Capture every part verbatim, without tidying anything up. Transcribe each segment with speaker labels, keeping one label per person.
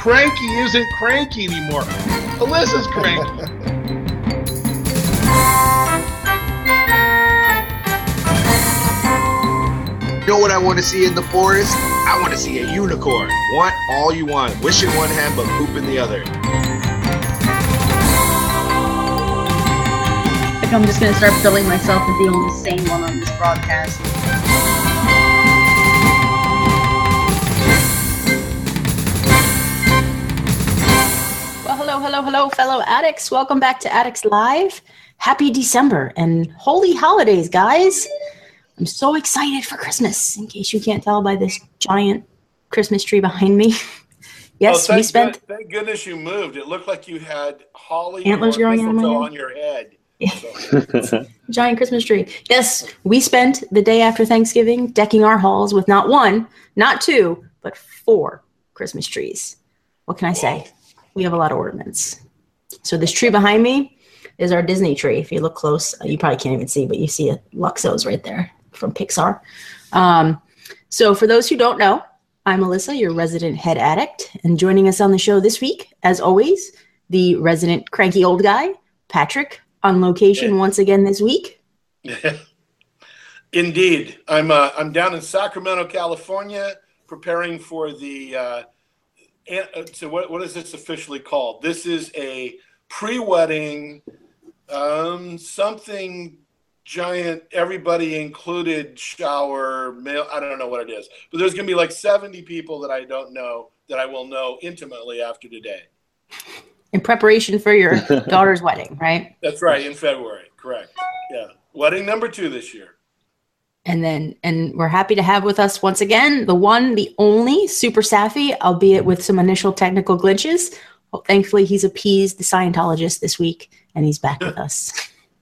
Speaker 1: Cranky isn't cranky anymore. Alyssa's cranky.
Speaker 2: You know what I want to see in the forest? I want to see a unicorn. Want all you want. Wish in one hand, but poop in the other.
Speaker 3: I think I'm just going to start billing myself as the only sane one on this broadcast. Well, hello, hello, hello, fellow addicts. Welcome back to Addicts Live. Happy December and holy holidays, guys. I'm so excited for Christmas, in case you can't tell by this giant Christmas tree behind me. Yes,
Speaker 1: oh,
Speaker 3: we spent...
Speaker 1: Good, thank goodness you moved. It looked like you had holly
Speaker 3: antlers
Speaker 1: or
Speaker 3: growing
Speaker 1: mistletoe
Speaker 3: on,
Speaker 1: on your head.
Speaker 3: Yeah. So. Giant Christmas tree. Yes, we spent the day after Thanksgiving decking our halls with not one, not two, but four Christmas trees. What can I say? We have a lot of ornaments. So this tree behind me is our Disney tree. If you look close, you probably can't even see, but you see a Luxo's right there from Pixar. Um, so for those who don't know, I'm Alyssa, your resident head addict, and joining us on the show this week, as always, the resident cranky old guy, Patrick, on location yeah. once again this week.
Speaker 1: Indeed. I'm uh, I'm down in Sacramento, California, preparing for the, uh, an- so what what is this officially called? This is a pre-wedding, um, something giant, everybody included shower, mail, I don't know what it is. But there's going to be like seventy people that I don't know, that I will know intimately after today.
Speaker 3: In preparation for your daughter's wedding, right?
Speaker 1: That's right, in February, correct. Yeah, wedding number two this year.
Speaker 3: And then, and we're happy to have with us once again, the one, the only, Super Safi, albeit with some initial technical glitches. Well, thankfully, he's appeased the Scientologist this week, and he's back with us.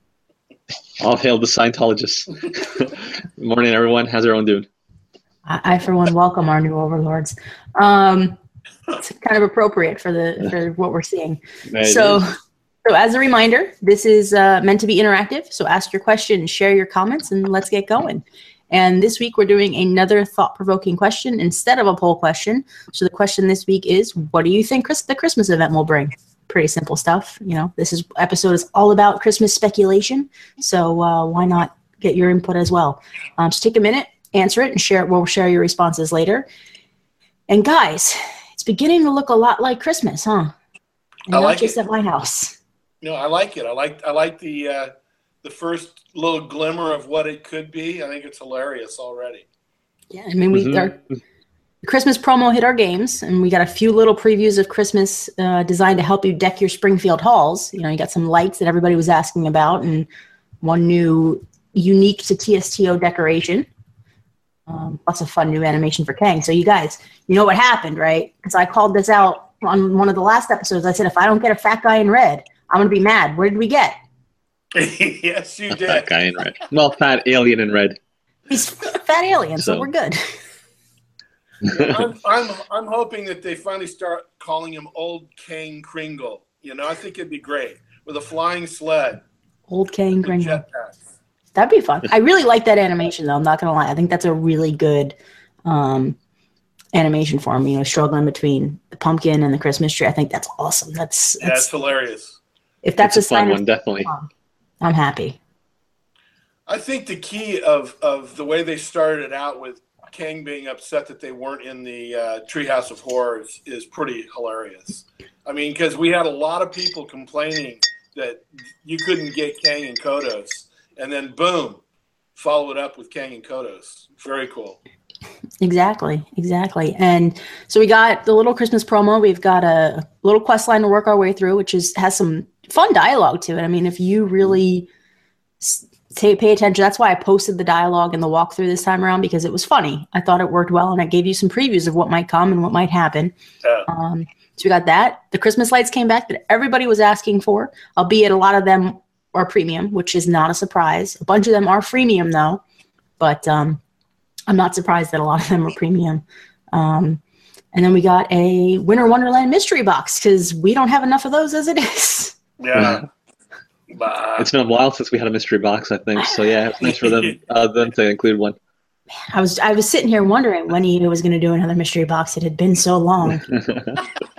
Speaker 4: All hail the Scientologists. Good morning, everyone. How's everyone doing?
Speaker 3: I, I, for one, welcome our new overlords. Um, it's kind of appropriate for the for what we're seeing. Right, so, so as a reminder, this is uh, meant to be interactive. So ask your question, share your comments, and let's get going. And this week, we're doing another thought-provoking question instead of a poll question. So the question this week is, what do you think Chris- the Christmas event will bring? Pretty simple stuff. You know, this is episode is all about Christmas speculation. So uh, why not get your input as well? Um, just take a minute, answer it, and share it. We'll share your responses later. And guys, it's beginning to look a lot like Christmas, huh? And
Speaker 1: I
Speaker 3: not
Speaker 1: like
Speaker 3: just
Speaker 1: it.
Speaker 3: at my house.
Speaker 1: No, I like it. I like I like the uh, the first little glimmer of what it could be. I think it's hilarious already.
Speaker 3: Yeah, I mean, we
Speaker 4: mm-hmm.
Speaker 3: our Christmas promo hit our games, and we got a few little previews of Christmas uh, designed to help you deck your Springfield halls. You know, you got some lights that everybody was asking about, and one new unique to T S T O decoration. Um, lots of fun new animation for Kang. So you guys, you know what happened, right? Because I called this out on one of the last episodes. I said, if I don't get a fat guy in red, I'm going to be mad. What did we get?
Speaker 1: Yes, you
Speaker 4: a
Speaker 1: did.
Speaker 4: Fat guy in red. Well, fat alien in red.
Speaker 3: He's fat alien, so, so we're good.
Speaker 1: I'm, I'm I'm hoping that they finally start calling him Old Kang Kringle. You know, I think it'd be great with a flying sled.
Speaker 3: Old Kang Kringle. That'd be fun. I really like that animation, though. I'm not gonna lie. I think that's a really good um, animation for him. You know, struggling between the pumpkin and the Christmas tree. I think that's awesome. That's that's,
Speaker 1: yeah, it's hilarious.
Speaker 3: If that's
Speaker 4: it's
Speaker 3: a,
Speaker 4: a fun
Speaker 3: sign
Speaker 4: one,
Speaker 3: of,
Speaker 4: definitely.
Speaker 3: I'm happy.
Speaker 1: I think the key of of the way they started it out with Kang being upset that they weren't in the uh, Treehouse of Horrors is pretty hilarious. I mean, because we had a lot of people complaining that you couldn't get Kang and Kodos, and then boom, follow it up with Kang and Kodos. Very cool.
Speaker 3: Exactly, exactly. And so we got the little Christmas promo. We've got a little quest line to work our way through, which is has some fun dialogue to it. I mean, if you really Pay, pay attention. That's why I posted the dialogue and the walkthrough this time around, because it was funny. I thought it worked well, and it gave you some previews of what might come and what might happen.
Speaker 1: Yeah.
Speaker 3: Um, so we got that. The Christmas lights came back that everybody was asking for, albeit a lot of them are premium, which is not a surprise. A bunch of them are freemium, though, but um, I'm not surprised that a lot of them are premium. Um, and then we got a Winter Wonderland mystery box, because we don't have enough of those as it is.
Speaker 1: Yeah.
Speaker 4: It's been a while since we had a mystery box, I think. So yeah, it's nice for them uh, them to include one.
Speaker 3: I was I was sitting here wondering when he was going to do another mystery box. It had been so long.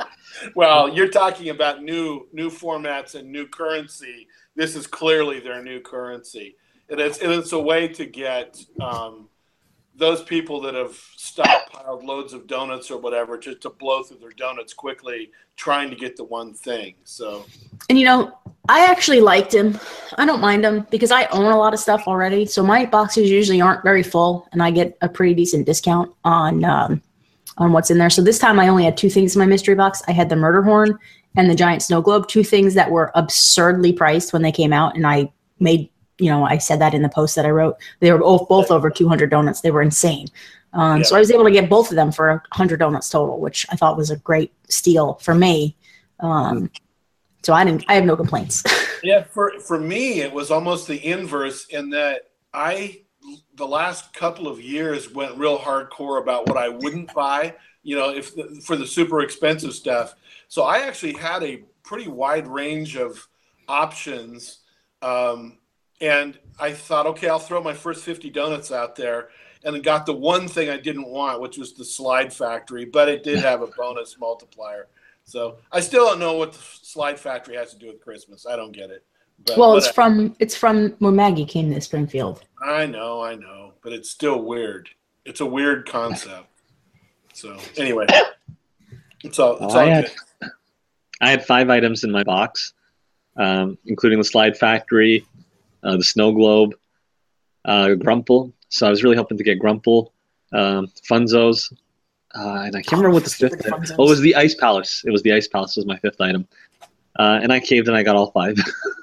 Speaker 1: Well, you're talking about new new formats and new currency. This is clearly their new currency. And it's, and it's a way to get um, those people that have stockpiled loads of donuts or whatever just to blow through their donuts quickly, trying to get the one thing. So,
Speaker 3: and you know, I actually liked him. I don't mind him because I own a lot of stuff already. So my boxes usually aren't very full, and I get a pretty decent discount on um, on what's in there. So this time I only had two things in my mystery box. I had the murder horn and the giant snow globe, two things that were absurdly priced when they came out, and I made. You know, I said that in the post that I wrote. They were both, both over two hundred donuts. They were insane. Um,
Speaker 1: Yeah.
Speaker 3: So I was able to get both of them for one hundred donuts total, which I thought was a great steal for me. Um, so I didn't. I have no complaints.
Speaker 1: yeah, for for me, it was almost the inverse in that I, the last couple of years, went real hardcore about what I wouldn't buy. You know, if the, for the super expensive stuff. So I actually had a pretty wide range of options. Um, And I thought, okay, I'll throw my first fifty donuts out there, and then got the one thing I didn't want, which was the Slide Factory, but it did have a bonus multiplier. So I still don't know what the Slide Factory has to do with Christmas. I don't get it. But
Speaker 3: well, it's
Speaker 1: whatever.
Speaker 3: from it's from where Maggie came to Springfield.
Speaker 1: I know, I know, but it's still weird. It's a weird concept. So anyway, it's all, it's
Speaker 4: Oh,
Speaker 1: all
Speaker 4: I had,
Speaker 1: good.
Speaker 4: I had five items in my box, um, including the Slide Factory, uh, the Snow Globe, uh, Grumple. So I was really hoping to get Grumple, um, Funzos, uh, and I can't remember what the fifth.
Speaker 3: Funzos.
Speaker 4: Oh, it was the Ice Palace. It was the Ice Palace was my fifth item, uh, and I caved and I got all five.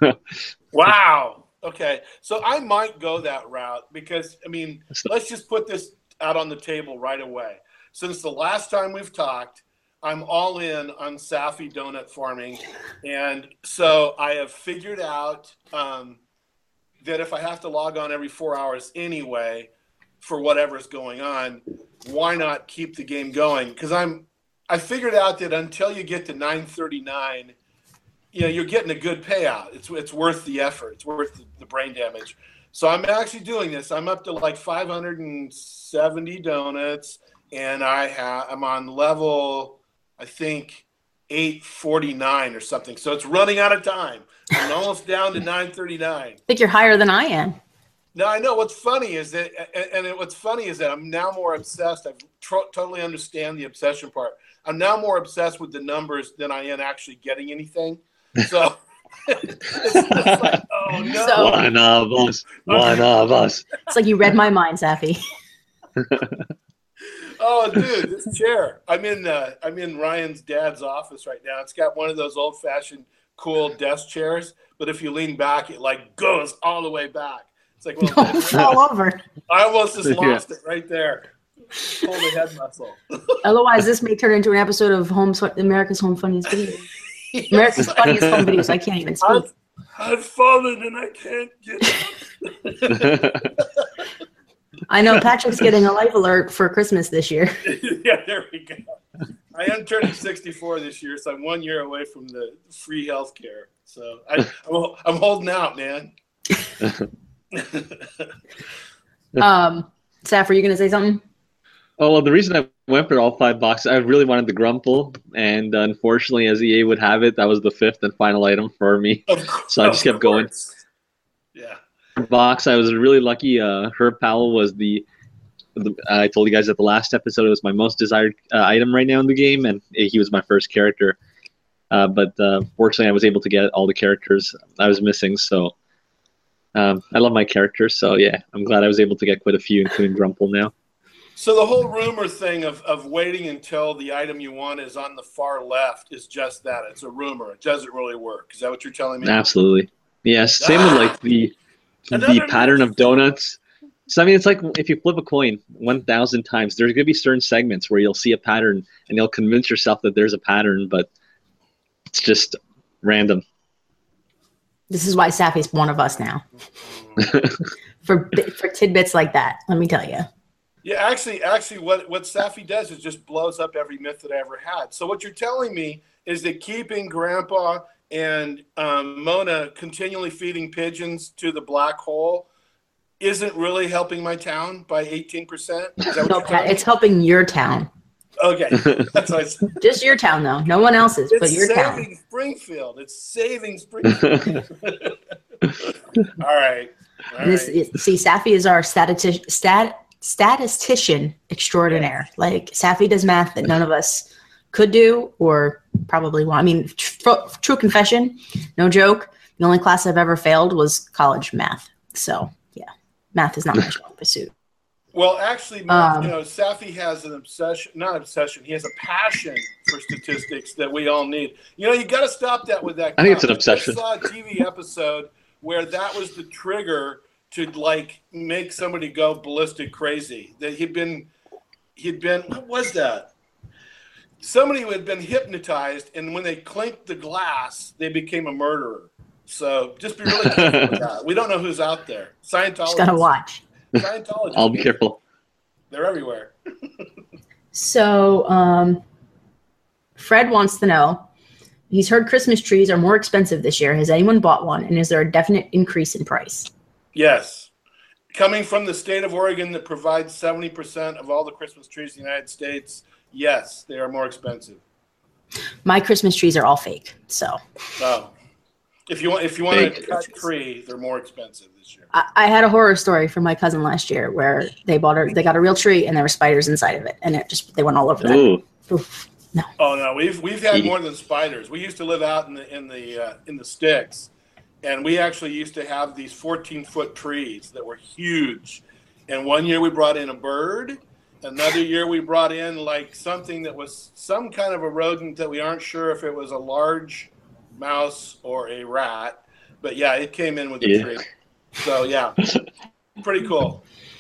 Speaker 1: Wow. Okay. So I might go that route because, I mean, let's just put this out on the table right away. Since the last time we've talked, I'm all in on Safi donut farming. And so I have figured out um, that if I have to log on every four hours anyway for whatever's going on, why not keep the game going? Because I'm, I figured out that until you get to nine thirty-nine, you know, you're getting a good payout. It's it's worth the effort. It's worth the, the brain damage. So I'm actually doing this. I'm up to like five hundred seventy donuts, and I have I'm on level, I think, eight forty-nine or something. So it's running out of time. I'm almost down to nine thirty-nine.
Speaker 3: I think you're higher than I am.
Speaker 1: No, I know. What's funny is that, and, and it, what's funny is that I'm now more obsessed. I tr- totally understand the obsession part. I'm now more obsessed with the numbers than I am actually getting anything. So it's just like, oh no.
Speaker 3: So-
Speaker 4: One of us. One of us.
Speaker 3: It's like you read my mind, Safi.
Speaker 1: Oh, dude, this chair. I'm in. Uh, I'm in Ryan's dad's office right now. It's got one of those old-fashioned, cool desk chairs. But if you lean back, it like goes all the way back. It's like, well,
Speaker 3: It's all over.
Speaker 1: I almost just
Speaker 4: Yeah.
Speaker 1: lost it right there. Hold the head muscle.
Speaker 3: Otherwise, this may turn into an episode of Home America's Home Funniest Videos. America's Funniest Home Videos. I can't even speak.
Speaker 1: I've, I've fallen and I can't get up.
Speaker 3: I know Patrick's getting a life alert for Christmas this year.
Speaker 1: Yeah, there we go. I am turning sixty-four this year, so I'm one year away from the free health care. So I, I'm, I'm holding out, man.
Speaker 3: Um, Saf, are you going to say something?
Speaker 4: Oh, well, the reason I went for all five boxes, I really wanted the Grumple, and unfortunately, as E A would have it, that was the fifth and final item for me.
Speaker 1: Of course,
Speaker 4: So I just kept going.
Speaker 1: Yeah.
Speaker 4: Box, I was really lucky. Uh, Herb Powell was the, the. I told you guys at the last episode it was my most desired uh, item right now in the game, and he was my first character. Uh, but uh, fortunately, I was able to get all the characters I was missing. So um, I love my characters. So yeah, I'm glad I was able to get quite a few, including Grumple now.
Speaker 1: So the whole rumor thing of, of waiting until the item you want is on the far left is just that. It's a rumor. It doesn't really work. Is that what you're telling me?
Speaker 4: Absolutely. Yes. Same with like the the
Speaker 1: Another
Speaker 4: pattern
Speaker 1: myth.
Speaker 4: of donuts. So I mean, it's like if you flip a coin one thousand times, there's going to be certain segments where you'll see a pattern and you'll convince yourself that there's a pattern, but it's just random.
Speaker 3: This is why Safi's one of us now. for for tidbits like that, let me tell you.
Speaker 1: Yeah, actually, actually, what, what Safi does is just blows up every myth that I ever had. So what you're telling me is that keeping Grandpa and um, Mona continually feeding pigeons to the black hole isn't really helping my town by eighteen percent? Is that what
Speaker 3: No,
Speaker 1: you're telling
Speaker 3: Pat,
Speaker 1: me?
Speaker 3: it's helping your town.
Speaker 1: Okay, that's what I said.
Speaker 3: Just your town, though. No one else's,
Speaker 1: It's
Speaker 3: but your town.
Speaker 1: saving Springfield. It's saving Springfield. All right. All
Speaker 3: And this,
Speaker 1: right.
Speaker 3: see, Safi is our statistician, stat, statistician extraordinaire. Like, Safi does math that none of us could do or probably want. I mean, tr- true confession, no joke. The only class I've ever failed was college math. So, yeah, math is not my strong pursuit.
Speaker 1: Well, actually, Mark,
Speaker 3: Um,
Speaker 1: you know, Safi has an obsession, not obsession, he has a passion for statistics that we all need. You know, you got to stop that with that.
Speaker 4: I think it's an
Speaker 1: cup.
Speaker 4: obsession.
Speaker 1: I saw a T V episode where that was the trigger to, like, make somebody go ballistic crazy. That he'd been, he'd been, what was that? Somebody who had been hypnotized, and when they clinked the glass, they became a murderer. So just be really careful with that. We don't know who's out there. Scientology.
Speaker 3: Just got to watch.
Speaker 1: Scientology.
Speaker 4: I'll be careful.
Speaker 1: They're everywhere.
Speaker 3: So, um, Fred wants to know, he's heard Christmas trees are more expensive this year. Has anyone bought one? And is there a definite increase in price?
Speaker 1: Yes. Coming from the state of Oregon that provides seventy percent of all the Christmas trees in the United States, yes, they are more expensive.
Speaker 3: My Christmas trees are all fake. So
Speaker 1: Oh. If you want if you want
Speaker 4: Fake.
Speaker 1: a cut tree, they're more expensive this year.
Speaker 3: I, I had a horror story from my cousin last year where they bought a, they got a real tree and there were spiders inside of it. And it just, they went all over that.
Speaker 4: Ooh.
Speaker 3: Oof. No.
Speaker 1: Oh no, we've we've had more than spiders. We used to live out in the in the uh, in the sticks, and we actually used to have these fourteen foot trees that were huge. And one year we brought in a bird. Another year we brought in like something that was some kind of a rodent that we aren't sure if it was a large mouse or a rat. But yeah, it came in with the
Speaker 4: Yeah.
Speaker 1: tree. So yeah, pretty cool.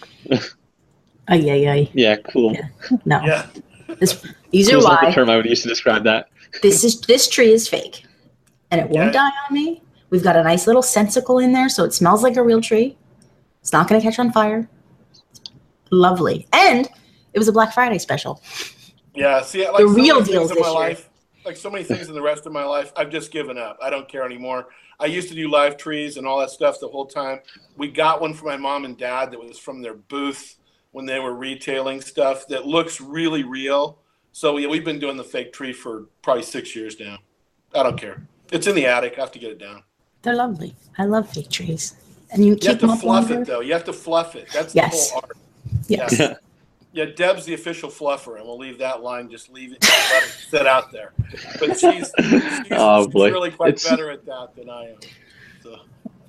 Speaker 3: Ay, ay, ay.
Speaker 4: Yeah, cool.
Speaker 3: Yeah. No.
Speaker 1: Yeah.
Speaker 3: This, these are
Speaker 4: Cool's not the
Speaker 3: why
Speaker 4: term I would use to describe that.
Speaker 3: this is this tree is fake. And it won't
Speaker 1: Yeah.
Speaker 3: die on me. We've got a nice little sensicle in there, so it smells like a real tree. It's not going to catch on fire. Lovely. And it was a Black Friday special.
Speaker 1: Yeah, see, like
Speaker 3: The
Speaker 1: so
Speaker 3: real
Speaker 1: many
Speaker 3: deals
Speaker 1: things in my
Speaker 3: this year.
Speaker 1: life, like so many things in the rest of my life, I've just given up. I don't care anymore. I used to do live trees and all that stuff the whole time. We got one for my mom and dad that was from their booth when they were retailing stuff that looks really real. So we, we've been doing the fake tree for probably six years now. I don't care. It's in the attic. I have to get it down.
Speaker 3: They're lovely. I love fake trees. And you,
Speaker 1: You
Speaker 3: keep
Speaker 1: have to
Speaker 3: them up
Speaker 1: fluff
Speaker 3: longer.
Speaker 1: it, though. You have to fluff it. That's
Speaker 3: Yes.
Speaker 1: the whole art.
Speaker 3: Yes.
Speaker 1: Yeah. Yeah, Deb's the official fluffer, and we'll leave that line. Just leave it, let it sit out there. But she's, she's,
Speaker 4: Oh,
Speaker 1: she's
Speaker 4: boy.
Speaker 1: really quite
Speaker 4: It's-
Speaker 1: better at that than I am. So.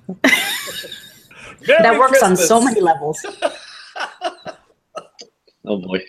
Speaker 3: That
Speaker 1: Merry
Speaker 3: works on
Speaker 1: Christmas.
Speaker 3: so many levels.
Speaker 4: Oh boy.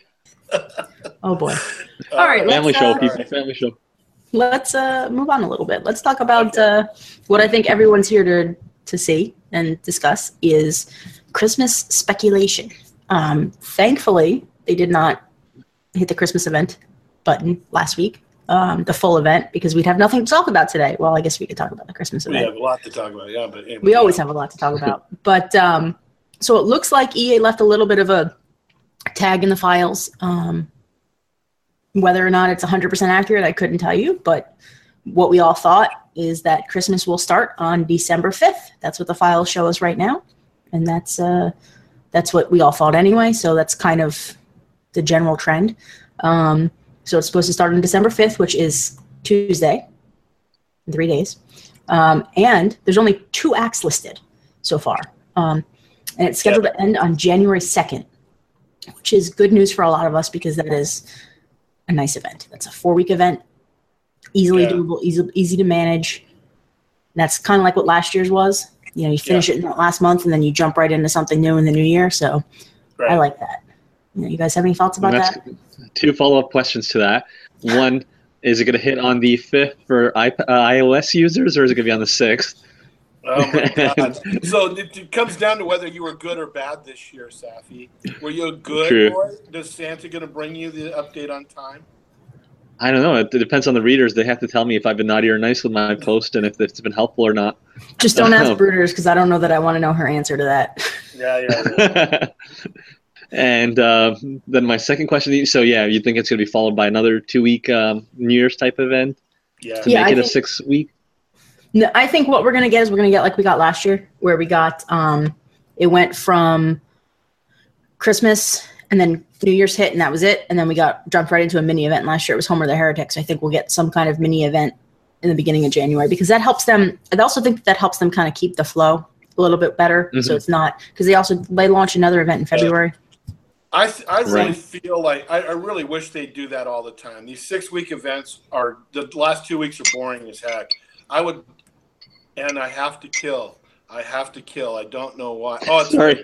Speaker 3: Oh boy.
Speaker 1: Uh,
Speaker 3: All right,
Speaker 4: Family
Speaker 3: let's,
Speaker 4: show,
Speaker 3: uh,
Speaker 4: people. Family show.
Speaker 3: Let's uh, move on a little bit. Let's talk about uh, what I think everyone's here to to see and discuss is Christmas speculation. Um, thankfully, they did not hit the Christmas event button last week, um, the full event, because we'd have nothing to talk about today. Well, I guess we could talk about the Christmas
Speaker 1: We
Speaker 3: event.
Speaker 1: have a lot to talk about, yeah. But anyway,
Speaker 3: We always have a lot to talk about. But um, so it looks like E A left a little bit of a tag in the files. Um, whether or not it's one hundred percent accurate, I couldn't tell you. But what we all thought is that Christmas will start on December fifth. That's what the files show us right now. And that's uh, that's what we all thought anyway. So that's kind of the general trend. Um, so it's supposed to start on December fifth, which is Tuesday, in three days. Um, and there's only two acts listed so far. Um, and it's scheduled to end on January second, which is good news for a lot of us because that is a nice event. That's a four-week event, easily
Speaker 1: Yeah.
Speaker 3: doable, easy, easy to manage. And that's kind of like what last year's was. You know, you finish
Speaker 1: Yeah.
Speaker 3: it in that last month and then you jump right into something new in the new year. So
Speaker 1: right.
Speaker 3: I like that. You, know, you guys have any thoughts about
Speaker 4: That's-
Speaker 3: that?
Speaker 4: Two follow-up questions to that. One, is it going to hit on the fifth for iP- uh, iOS users, or is it going to be on the sixth?
Speaker 1: Oh my God! So it, it comes down to whether you were good or bad this year, Safi. Were you a good
Speaker 4: True.
Speaker 1: boy? Does Santa going to bring you the update on time?
Speaker 4: I don't know. It, it depends on the readers. They have to tell me if I've been naughty or nice with my post and if it's been helpful or not.
Speaker 3: Just don't ask Brooders because I don't know that I want to know her answer to that.
Speaker 1: Yeah, yeah. yeah.
Speaker 4: And uh, then my second question. So yeah, you think it's going to be followed by another two-week um, New Year's type event
Speaker 1: Yeah.
Speaker 4: to
Speaker 3: Yeah,
Speaker 4: make
Speaker 3: I
Speaker 4: it a
Speaker 3: think-
Speaker 4: six-week?
Speaker 3: No, I think what we're gonna get is we're gonna get like we got last year, where we got um, it went from Christmas and then New Year's hit and that was it. And then we got jumped right into a mini event. Last year it was Homer the Heretic. So I think we'll get some kind of mini event in the beginning of January because that helps them. I also think that helps them kind of keep the flow a little bit better. Mm-hmm. So it's not because they also they launch another event in February.
Speaker 1: I th- I really
Speaker 4: Right.
Speaker 1: feel like I, I really wish they do that all the time. These six week events are the last two weeks are boring as heck. I would, and I have to kill. I have to kill. I don't know why. Oh, it's
Speaker 4: Sorry.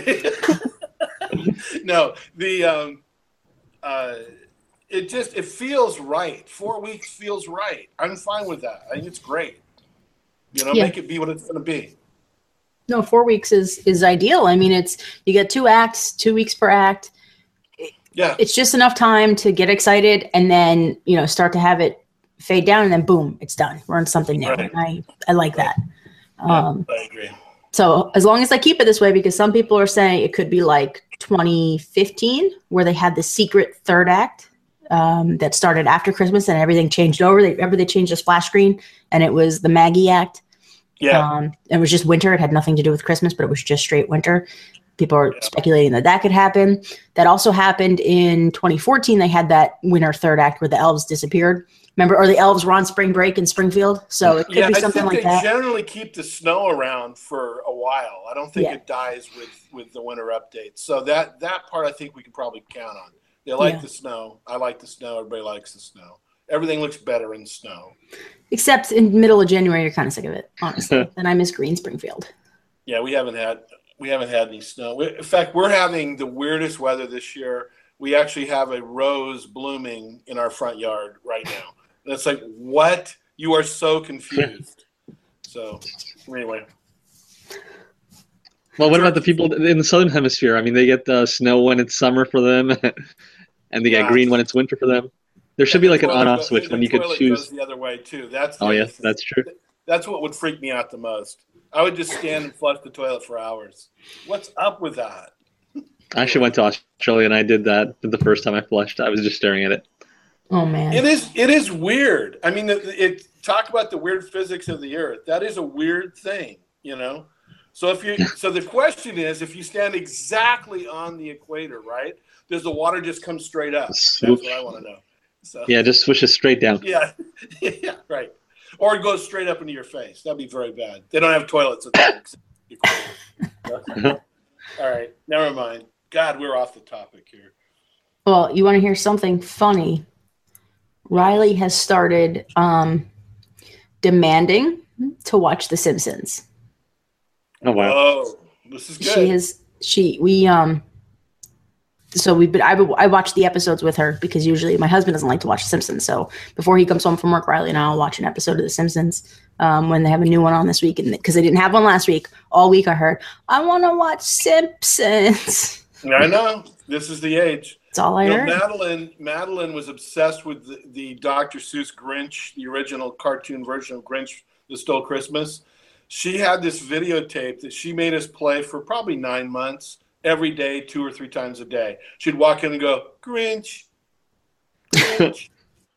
Speaker 1: no, the um, uh, it just it feels right. Four weeks feels right. I'm fine with that. I think it's great. You know,
Speaker 3: Yeah.
Speaker 1: make it be what it's going to be.
Speaker 3: No, four weeks is is ideal. I mean, it's you get two acts, two weeks per act.
Speaker 1: Yeah,
Speaker 3: It's just enough time to get excited and then, you know, start to have it fade down and then boom, it's done. We're on something new.
Speaker 1: Right.
Speaker 3: And I, I like that. Um,
Speaker 1: I agree.
Speaker 3: so as long as they keep it this way, because some people are saying it could be like twenty fifteen where they had the secret third act um, that started after Christmas and everything changed over. They remember they changed the splash screen and it was the Maggie act.
Speaker 1: Yeah,
Speaker 3: Um, it was just winter. It had nothing to do with Christmas, but it was just straight winter. People are
Speaker 1: Yeah.
Speaker 3: speculating that that could happen. That also happened in twenty fourteen. They had that winter third act where the elves disappeared. Remember, or the elves were on spring break in Springfield. So it could
Speaker 1: yeah.
Speaker 3: be
Speaker 1: I
Speaker 3: something
Speaker 1: think
Speaker 3: like
Speaker 1: they
Speaker 3: that.
Speaker 1: generally keep the snow around for a while. I don't think
Speaker 3: Yeah.
Speaker 1: it dies with with the winter updates. So that that part I think we can probably count on. They like
Speaker 3: Yeah.
Speaker 1: the snow. I like the snow. Everybody likes the snow. Everything looks better in snow.
Speaker 3: Except in the middle of January, you're kind of sick of it, honestly. And I miss green Springfield.
Speaker 1: Yeah, we haven't had we haven't had any snow. We, in fact, we're having the weirdest weather this year. We actually have a rose blooming in our front yard right now. And it's like, what? You are so confused. So, anyway,
Speaker 4: Well, what about the people in the southern hemisphere? I mean, they get uh, snow when it's summer for them, and they get
Speaker 1: Yeah.
Speaker 4: green when it's winter for them. There should
Speaker 1: And
Speaker 4: be
Speaker 1: the
Speaker 4: like an
Speaker 1: toilet
Speaker 4: on-off
Speaker 1: go-
Speaker 4: switch
Speaker 1: the
Speaker 4: when you could
Speaker 1: toilet
Speaker 4: choose.
Speaker 1: goes the other way too. That's the
Speaker 4: Oh
Speaker 1: other
Speaker 4: yeah,
Speaker 1: thing.
Speaker 4: that's true.
Speaker 1: That's what would freak me out the most. I would just stand and flush the toilet for hours. What's up with that?
Speaker 4: I actually went to Australia and I did that the first time I flushed. I was just staring at it.
Speaker 3: Oh, man.
Speaker 1: It is. It is weird. I mean, it, it talk about the weird physics of the Earth. That is a weird thing, you know. So if you, so the question is, if you stand exactly on the equator, right? Does the water just come straight up? That's
Speaker 4: Swoosh.
Speaker 1: what I want to know. So
Speaker 4: Yeah, just swish it straight down.
Speaker 1: yeah, yeah, right. Or it goes straight up into your face. That'd be very bad. They don't have toilets at the equator. All right, never mind. God, we're off the topic here.
Speaker 3: Well, you want to hear something funny? Riley has started um, demanding to watch The Simpsons.
Speaker 4: Oh wow.
Speaker 1: Oh, this is good.
Speaker 3: She has she we um so we've been I, I watched the episodes with her because usually my husband doesn't like to watch The Simpsons. So before he comes home from work, Riley and I will watch an episode of The Simpsons um, when they have a new one on this week. And because they didn't have one last week, all week I heard I want to watch Simpsons.
Speaker 1: I know. This is the age.
Speaker 3: That's all I
Speaker 1: You know,
Speaker 3: heard.
Speaker 1: Madeline, Madeline was obsessed with the, the Doctor Seuss Grinch, the original cartoon version of Grinch that Stole Christmas. She had this videotape that she made us play for probably nine months, every day, two or three times a day. She'd walk in and go, Grinch, Grinch,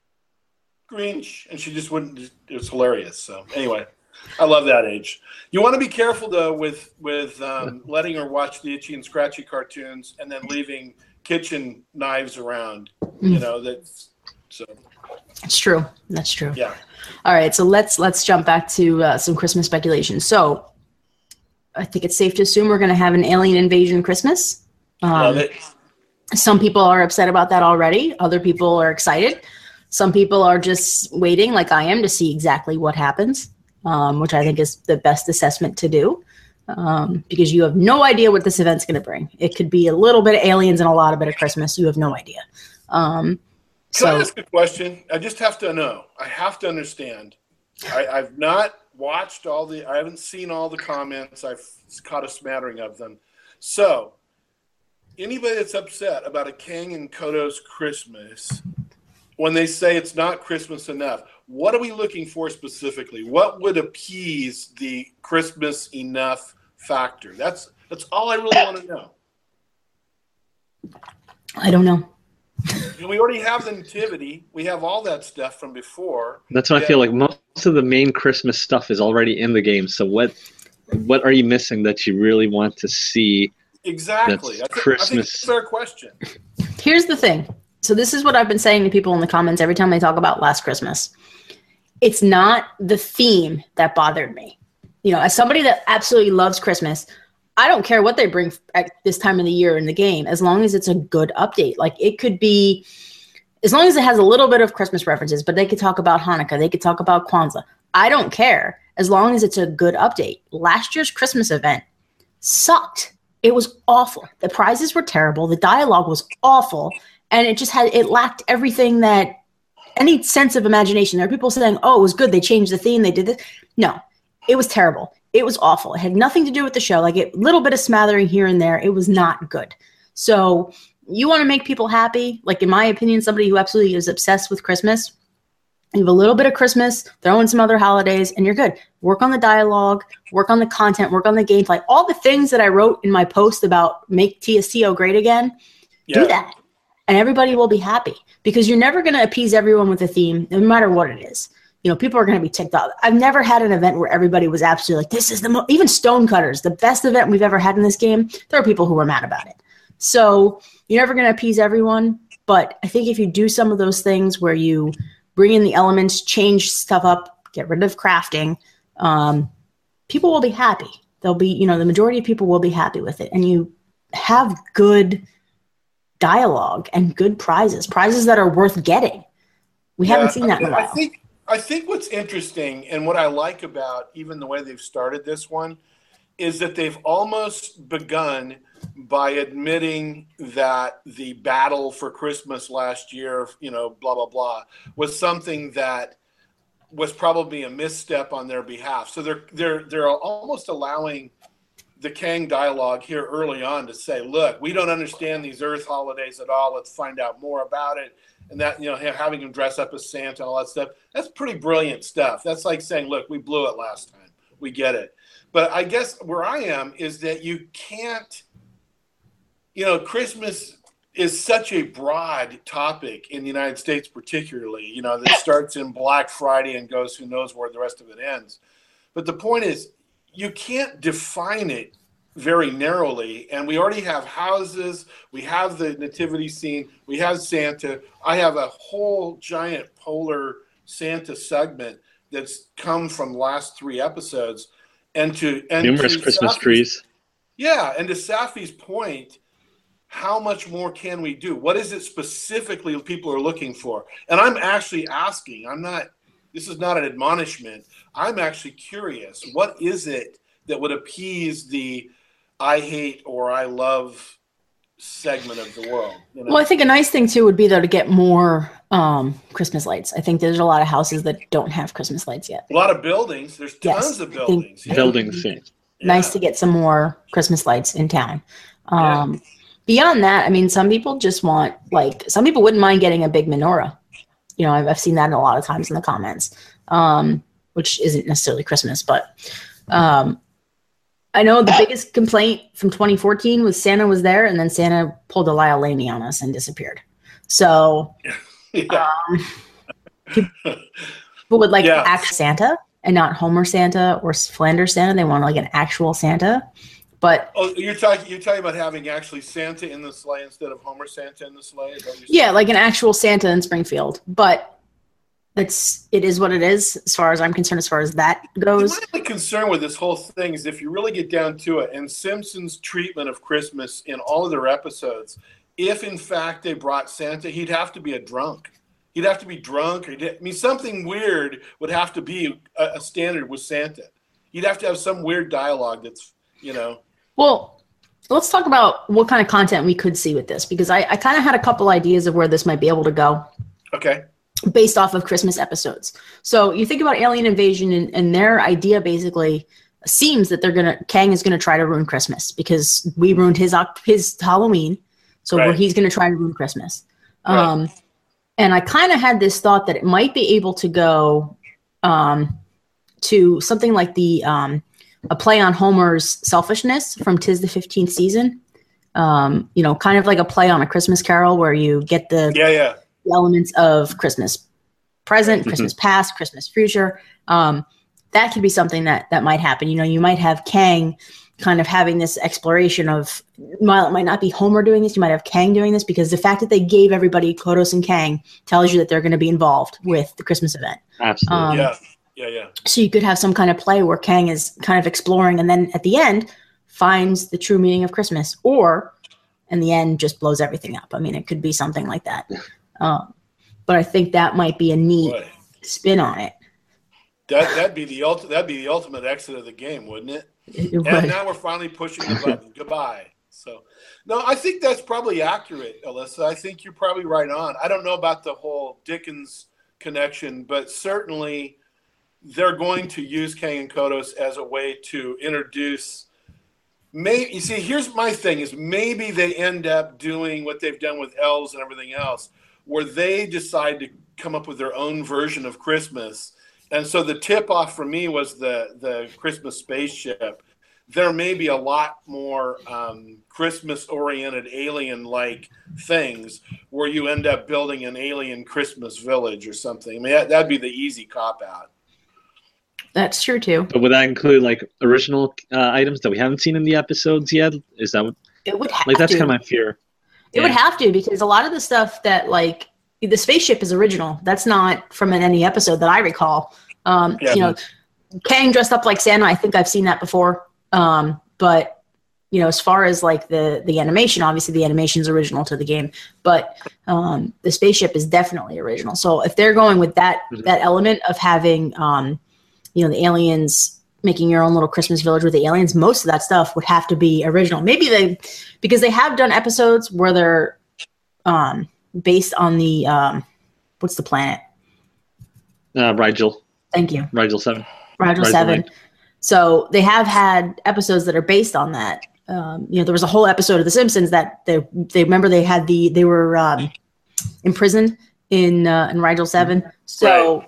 Speaker 1: Grinch. And she just wouldn't, it was hilarious. So anyway, I love that age. You want to be careful, though, with, with um, letting her watch the Itchy and Scratchy cartoons and then leaving kitchen knives around, you know, that's so
Speaker 3: It's true. That's true.
Speaker 1: yeah.
Speaker 3: All right, so let's let's jump back to uh, some Christmas speculation. So I think it's safe to assume we're going to have an alien invasion Christmas.
Speaker 1: Love
Speaker 3: Um,
Speaker 1: it.
Speaker 3: some people are upset about that already. Other people are excited. Some people are just waiting, like I am, to see exactly what happens, um, which I think is the best assessment to do. Um, because you have no idea what this event's going to bring. It could be a little bit of aliens and a lot of bit of Christmas. You have no idea. Um,
Speaker 1: Can I
Speaker 3: so
Speaker 1: ask a question? I just have to know. I have to understand. I, I've not watched all the, I haven't seen all the comments. I've caught a smattering of them. So, anybody that's upset about a Kang and Kodos Christmas, when they say it's not Christmas enough, what are we looking for specifically? What would appease the Christmas enough factor? That's that's all I really want to know.
Speaker 3: I don't know.
Speaker 1: We already have the nativity. We have all that stuff from before.
Speaker 4: That's what
Speaker 1: Yeah.
Speaker 4: I feel like. Most of the main Christmas stuff is already in the game. So what what are you missing that you really want to see?
Speaker 1: Exactly.
Speaker 4: That's
Speaker 1: I think, I think
Speaker 4: Christmas.
Speaker 1: it's a fair question.
Speaker 3: Here's the thing. So this is what I've been saying to people in the comments every time they talk about Last Christmas. It's not the theme that bothered me. You know, as somebody that absolutely loves Christmas, I don't care what they bring at this time of the year in the game, as long as it's a good update. Like, it could be, as long as it has a little bit of Christmas references, but they could talk about Hanukkah, they could talk about Kwanzaa. I don't care, as long as it's a good update. Last year's Christmas event sucked. It was awful. The prizes were terrible. The dialogue was awful. And it just had, it lacked everything that, any sense of imagination. There are people saying, oh, it was good, they changed the theme, they did this. No, it was terrible. It was awful. It had nothing to do with the show. Like, a little bit of smattering here and there. It was not good. So you want to make people happy? Like, in my opinion, somebody who absolutely is obsessed with Christmas, you have a little bit of Christmas, throw in some other holidays, and you're good. Work on the dialogue, work on the content, work on the gameplay. All the things that I wrote in my post about make T S T O great again, yeah. do that. And everybody will be happy, because you're never going to appease everyone with a theme, no matter what it is. You know, people are going to be ticked off. I've never had an event where everybody was absolutely like, this is the most, even Stonecutters, the best event we've ever had in this game. There are people who were mad about it. So you're never going to appease everyone. But I think if you do some of those things where you bring in the elements, change stuff up, get rid of crafting, um, people will be happy. They'll be, you know, the majority of people will be happy with it. And you have good dialogue and good prizes, prizes that are worth getting. We yeah, haven't seen that in a while.
Speaker 1: I think, I think what's interesting and what I like about even the way they've started this one is that they've almost begun by admitting that the battle for Christmas last year, you know, blah, blah, blah, was something that was probably a misstep on their behalf. So they're they're they're almost allowing the Kang dialogue here early on to say, look, we don't understand these Earth holidays at all. Let's find out more about it. And that, you know, having him dress up as Santa and all that stuff, that's pretty brilliant stuff. That's like saying, look, we blew it last time. We get it. But I guess where I am is that you can't, you know, Christmas is such a broad topic in the United States, particularly, you know, that starts in Black Friday and goes, who knows where the rest of it ends. But the point is, you can't define it very narrowly. And we already have houses. We have the nativity scene. We have Santa. I have a whole giant polar Santa segment that's come from the last three episodes. And to and
Speaker 4: numerous
Speaker 1: to
Speaker 4: Christmas
Speaker 1: Safi's,
Speaker 4: trees.
Speaker 1: Yeah. And to Safi's point, how much more can we do? What is it specifically people are looking for? And I'm actually asking, I'm not, this is not an admonishment. I'm actually curious. What is it that would appease the I hate or I love segment of the world? You know?
Speaker 3: Well, I think a nice thing, too, would be, though, to get more um, Christmas lights. I think there's a lot of houses that don't have Christmas lights yet.
Speaker 1: A lot of buildings. There's tons
Speaker 3: yes,
Speaker 1: of buildings.
Speaker 3: Yeah.
Speaker 4: Buildings, yeah.
Speaker 3: Nice to get some more Christmas lights in town. Um, yeah. Beyond that, I mean, some people just want, like, some people wouldn't mind getting a big menorah. You know, I've, I've seen that a lot of times in the comments, um, which isn't necessarily Christmas. But um, I know the biggest complaint from twenty fourteen was Santa was there, and then Santa pulled a Lyle Laney on us and disappeared. So yeah. um, people would like yeah. actual Santa and not Homer Santa or Flanders Santa. They want like an actual Santa. But
Speaker 1: oh, you're talking you're talking about having actually Santa in the sleigh instead of Homer Santa in the sleigh?
Speaker 3: Yeah, like an actual Santa in Springfield. But that's it is what it is as far as I'm concerned, as far as that goes.
Speaker 1: My only concern with this whole thing is if you really get down to it, and Simpsons' treatment of Christmas in all of their episodes, if in fact they brought Santa, he'd have to be a drunk. He'd have to be drunk. Or I mean, something weird would have to be a, a standard with Santa. You'd have to have some weird dialogue that's, you know.
Speaker 3: Well, let's talk about what kind of content we could see with this, because I, I kind of had a couple ideas of where this might be able to go.
Speaker 1: Okay.
Speaker 3: Based off of Christmas episodes. So you think about Alien Invasion, and, and their idea basically seems that they're gonna Kang is gonna try to ruin Christmas because we ruined his his Halloween, so right. he's gonna try to ruin Christmas. Right. Um, and I kind of had this thought that it might be able to go um, to something like the um, a play on Homer's selfishness from Tis the fifteenth Season. Um, you know, kind of like a play on A Christmas Carol, where you get the
Speaker 1: yeah yeah.
Speaker 3: elements of Christmas present, mm-hmm. Christmas past, Christmas future. Um, that could be something that that might happen. You know, you might have Kang kind of having this exploration of, while it might not be Homer doing this, you might have Kang doing this, because the fact that they gave everybody Kodos and Kang tells you that they're going to be involved with the Christmas event.
Speaker 4: Absolutely.
Speaker 3: Um,
Speaker 1: yeah, yeah, yeah.
Speaker 3: So you could have some kind of play where Kang is kind of exploring, and then at the end finds the true meaning of Christmas, or in the end just blows everything up. I mean, it could be something like that. Um, but I think that might be a neat
Speaker 1: Boy.
Speaker 3: spin on it.
Speaker 1: That that'd be the ultimate. That'd be the ultimate exit of the game, wouldn't it?
Speaker 3: It
Speaker 1: And
Speaker 3: would.
Speaker 1: now we're finally pushing the button. Goodbye. So, no, I think that's probably accurate, Alyssa. I think you're probably right on. I don't know about the whole Dickens connection, but certainly they're going to use Kang and Kodos as a way to introduce. May you see? Here's my thing: is maybe they end up doing what they've done with elves and everything else, where they decide to come up with their own version of Christmas. And so the tip off for me was the, the Christmas spaceship. There may be a lot more um, Christmas-oriented alien-like things where you end up building an alien Christmas village or something. I mean, that, that'd be the easy cop-out.
Speaker 3: That's true too.
Speaker 4: But would that include like original uh, items that we haven't seen in the episodes yet? Is that what,
Speaker 3: It would have
Speaker 4: like that's
Speaker 3: to.
Speaker 4: kind of my fear?
Speaker 3: It
Speaker 4: Yeah.
Speaker 3: would have to, because a lot of the stuff that, like, the spaceship is original. That's not from any episode that I recall. Um,
Speaker 1: Yeah.
Speaker 3: You know, Kang dressed up like Santa, I think I've seen that before. Um, but, you know, as far as like the, the animation, obviously the animation is original to the game, but um, the spaceship is definitely original. So if they're going with that,
Speaker 4: Mhm.
Speaker 3: that element of having, um, you know, the aliens making your own little Christmas village with the aliens, most of that stuff would have to be original. Maybe they, because they have done episodes where they're um, based on the, um, what's the planet?
Speaker 4: Uh, Rigel,
Speaker 3: Thank you.
Speaker 4: Rigel seven.
Speaker 3: Rigel
Speaker 4: Rigel
Speaker 3: seven.
Speaker 4: Lake.
Speaker 3: So they have had episodes that are based on that. Um, you know, there was a whole episode of The Simpsons that they, they remember they had the, they were um, imprisoned in, uh, in Rigel seven. So,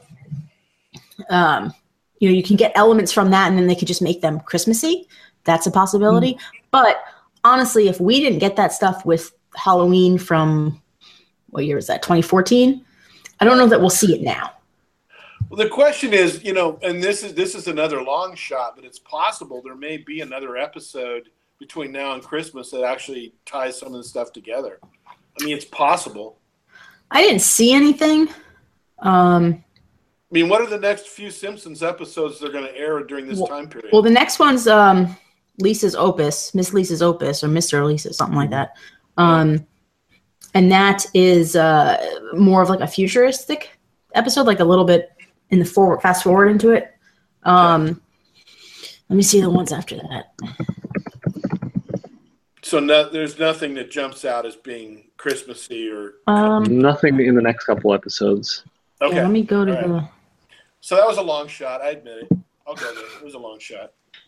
Speaker 3: um, you know, you can get elements from that and then they could just make them Christmassy. That's a possibility. But honestly, if we didn't get that stuff with Halloween from, what year is that? twenty fourteen. I don't know that we'll see it now.
Speaker 1: Well, the question is, you know, and this is this is another long shot, but it's possible there may be another episode between now and Christmas that actually ties some of the stuff together. I mean, it's possible.
Speaker 3: I didn't see anything. Um,
Speaker 1: I mean, what are the next few Simpsons episodes they're going to air during this
Speaker 3: Well-
Speaker 1: time period?
Speaker 3: well, the next one's um, Lisa's Opus, Miss Lisa's Opus, or Mister Lisa, something like that. Um, and that is uh, more of like a futuristic episode, like a little bit in the forward, fast forward into it. Um, let me see the ones after that.
Speaker 1: so no, there's nothing that jumps out as being Christmassy or
Speaker 3: Um,
Speaker 4: Nothing in the next couple episodes.
Speaker 1: okay.
Speaker 3: yeah, let me go to
Speaker 1: All
Speaker 3: the.
Speaker 1: So that was a long shot. I admit it. I'll go there. It was a long shot.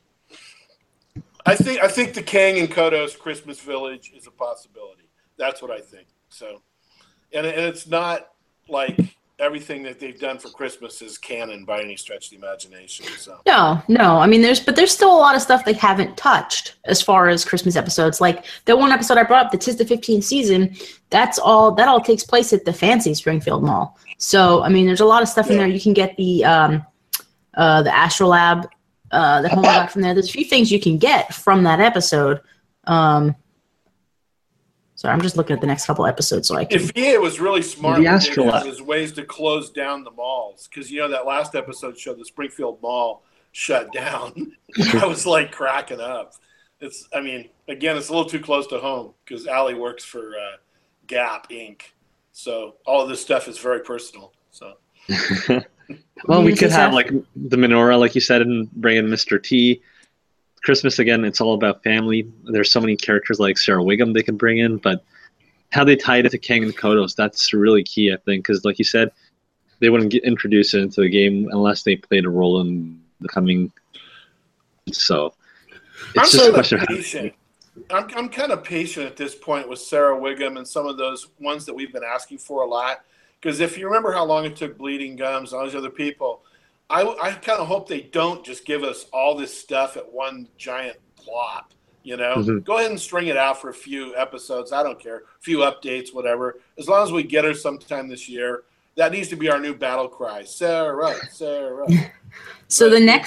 Speaker 1: I think I think the Kang and Kodos Christmas Village is a possibility. That's what I think. So, and, and it's not like everything that they've done for Christmas is canon by any stretch of the imagination. So,
Speaker 3: No, no. I mean, there's, but there's still a lot of stuff they haven't touched as far as Christmas episodes. Like the one episode I brought up, the Tis the fifteenth season. That's all. That all takes place at the fancy Springfield Mall. So, I mean, there's a lot of stuff in there. You can get the um, uh, the Astrolab uh, that Homer got from there. There's a few things you can get from that episode. Um, so I'm just looking at the next couple episodes so I can.
Speaker 1: if E A was really smart,
Speaker 4: The
Speaker 1: what they did
Speaker 4: Astrolab.
Speaker 1: was ways to close down the malls, because you know that last episode showed the Springfield Mall shut down. I was like cracking up. It's, I mean, again, it's a little too close to home because Allie works for uh, Gap Incorporated. So all of this stuff is very personal. So
Speaker 4: Well, we
Speaker 3: Use
Speaker 4: could
Speaker 3: this
Speaker 4: have
Speaker 3: app.
Speaker 4: like the menorah, like you said, and bring in Mister T. Christmas again, it's all about family. There's so many characters like Sarah Wiggum they can bring in, but how they tied it to Kang and Kodos, that's really key, I think, because like you said, they wouldn't get introduced into the game unless they played a role in the coming. So
Speaker 1: I'm
Speaker 4: it's just a
Speaker 1: sort
Speaker 4: question
Speaker 1: of
Speaker 4: of how.
Speaker 1: patient. I'm, I'm kind of patient at this point with Sarah Wiggum and some of those ones that we've been asking for a lot. Because if you remember how long it took Bleeding Gums and all these other people, I, I kind of hope they don't just give us all this stuff at one giant plop. You know,
Speaker 4: Mhm.
Speaker 1: go ahead and string it out for a few episodes. I don't care, a few updates, whatever. As long as we get her sometime this year, that needs to be our new battle cry. Sarah, Sarah.
Speaker 3: So the next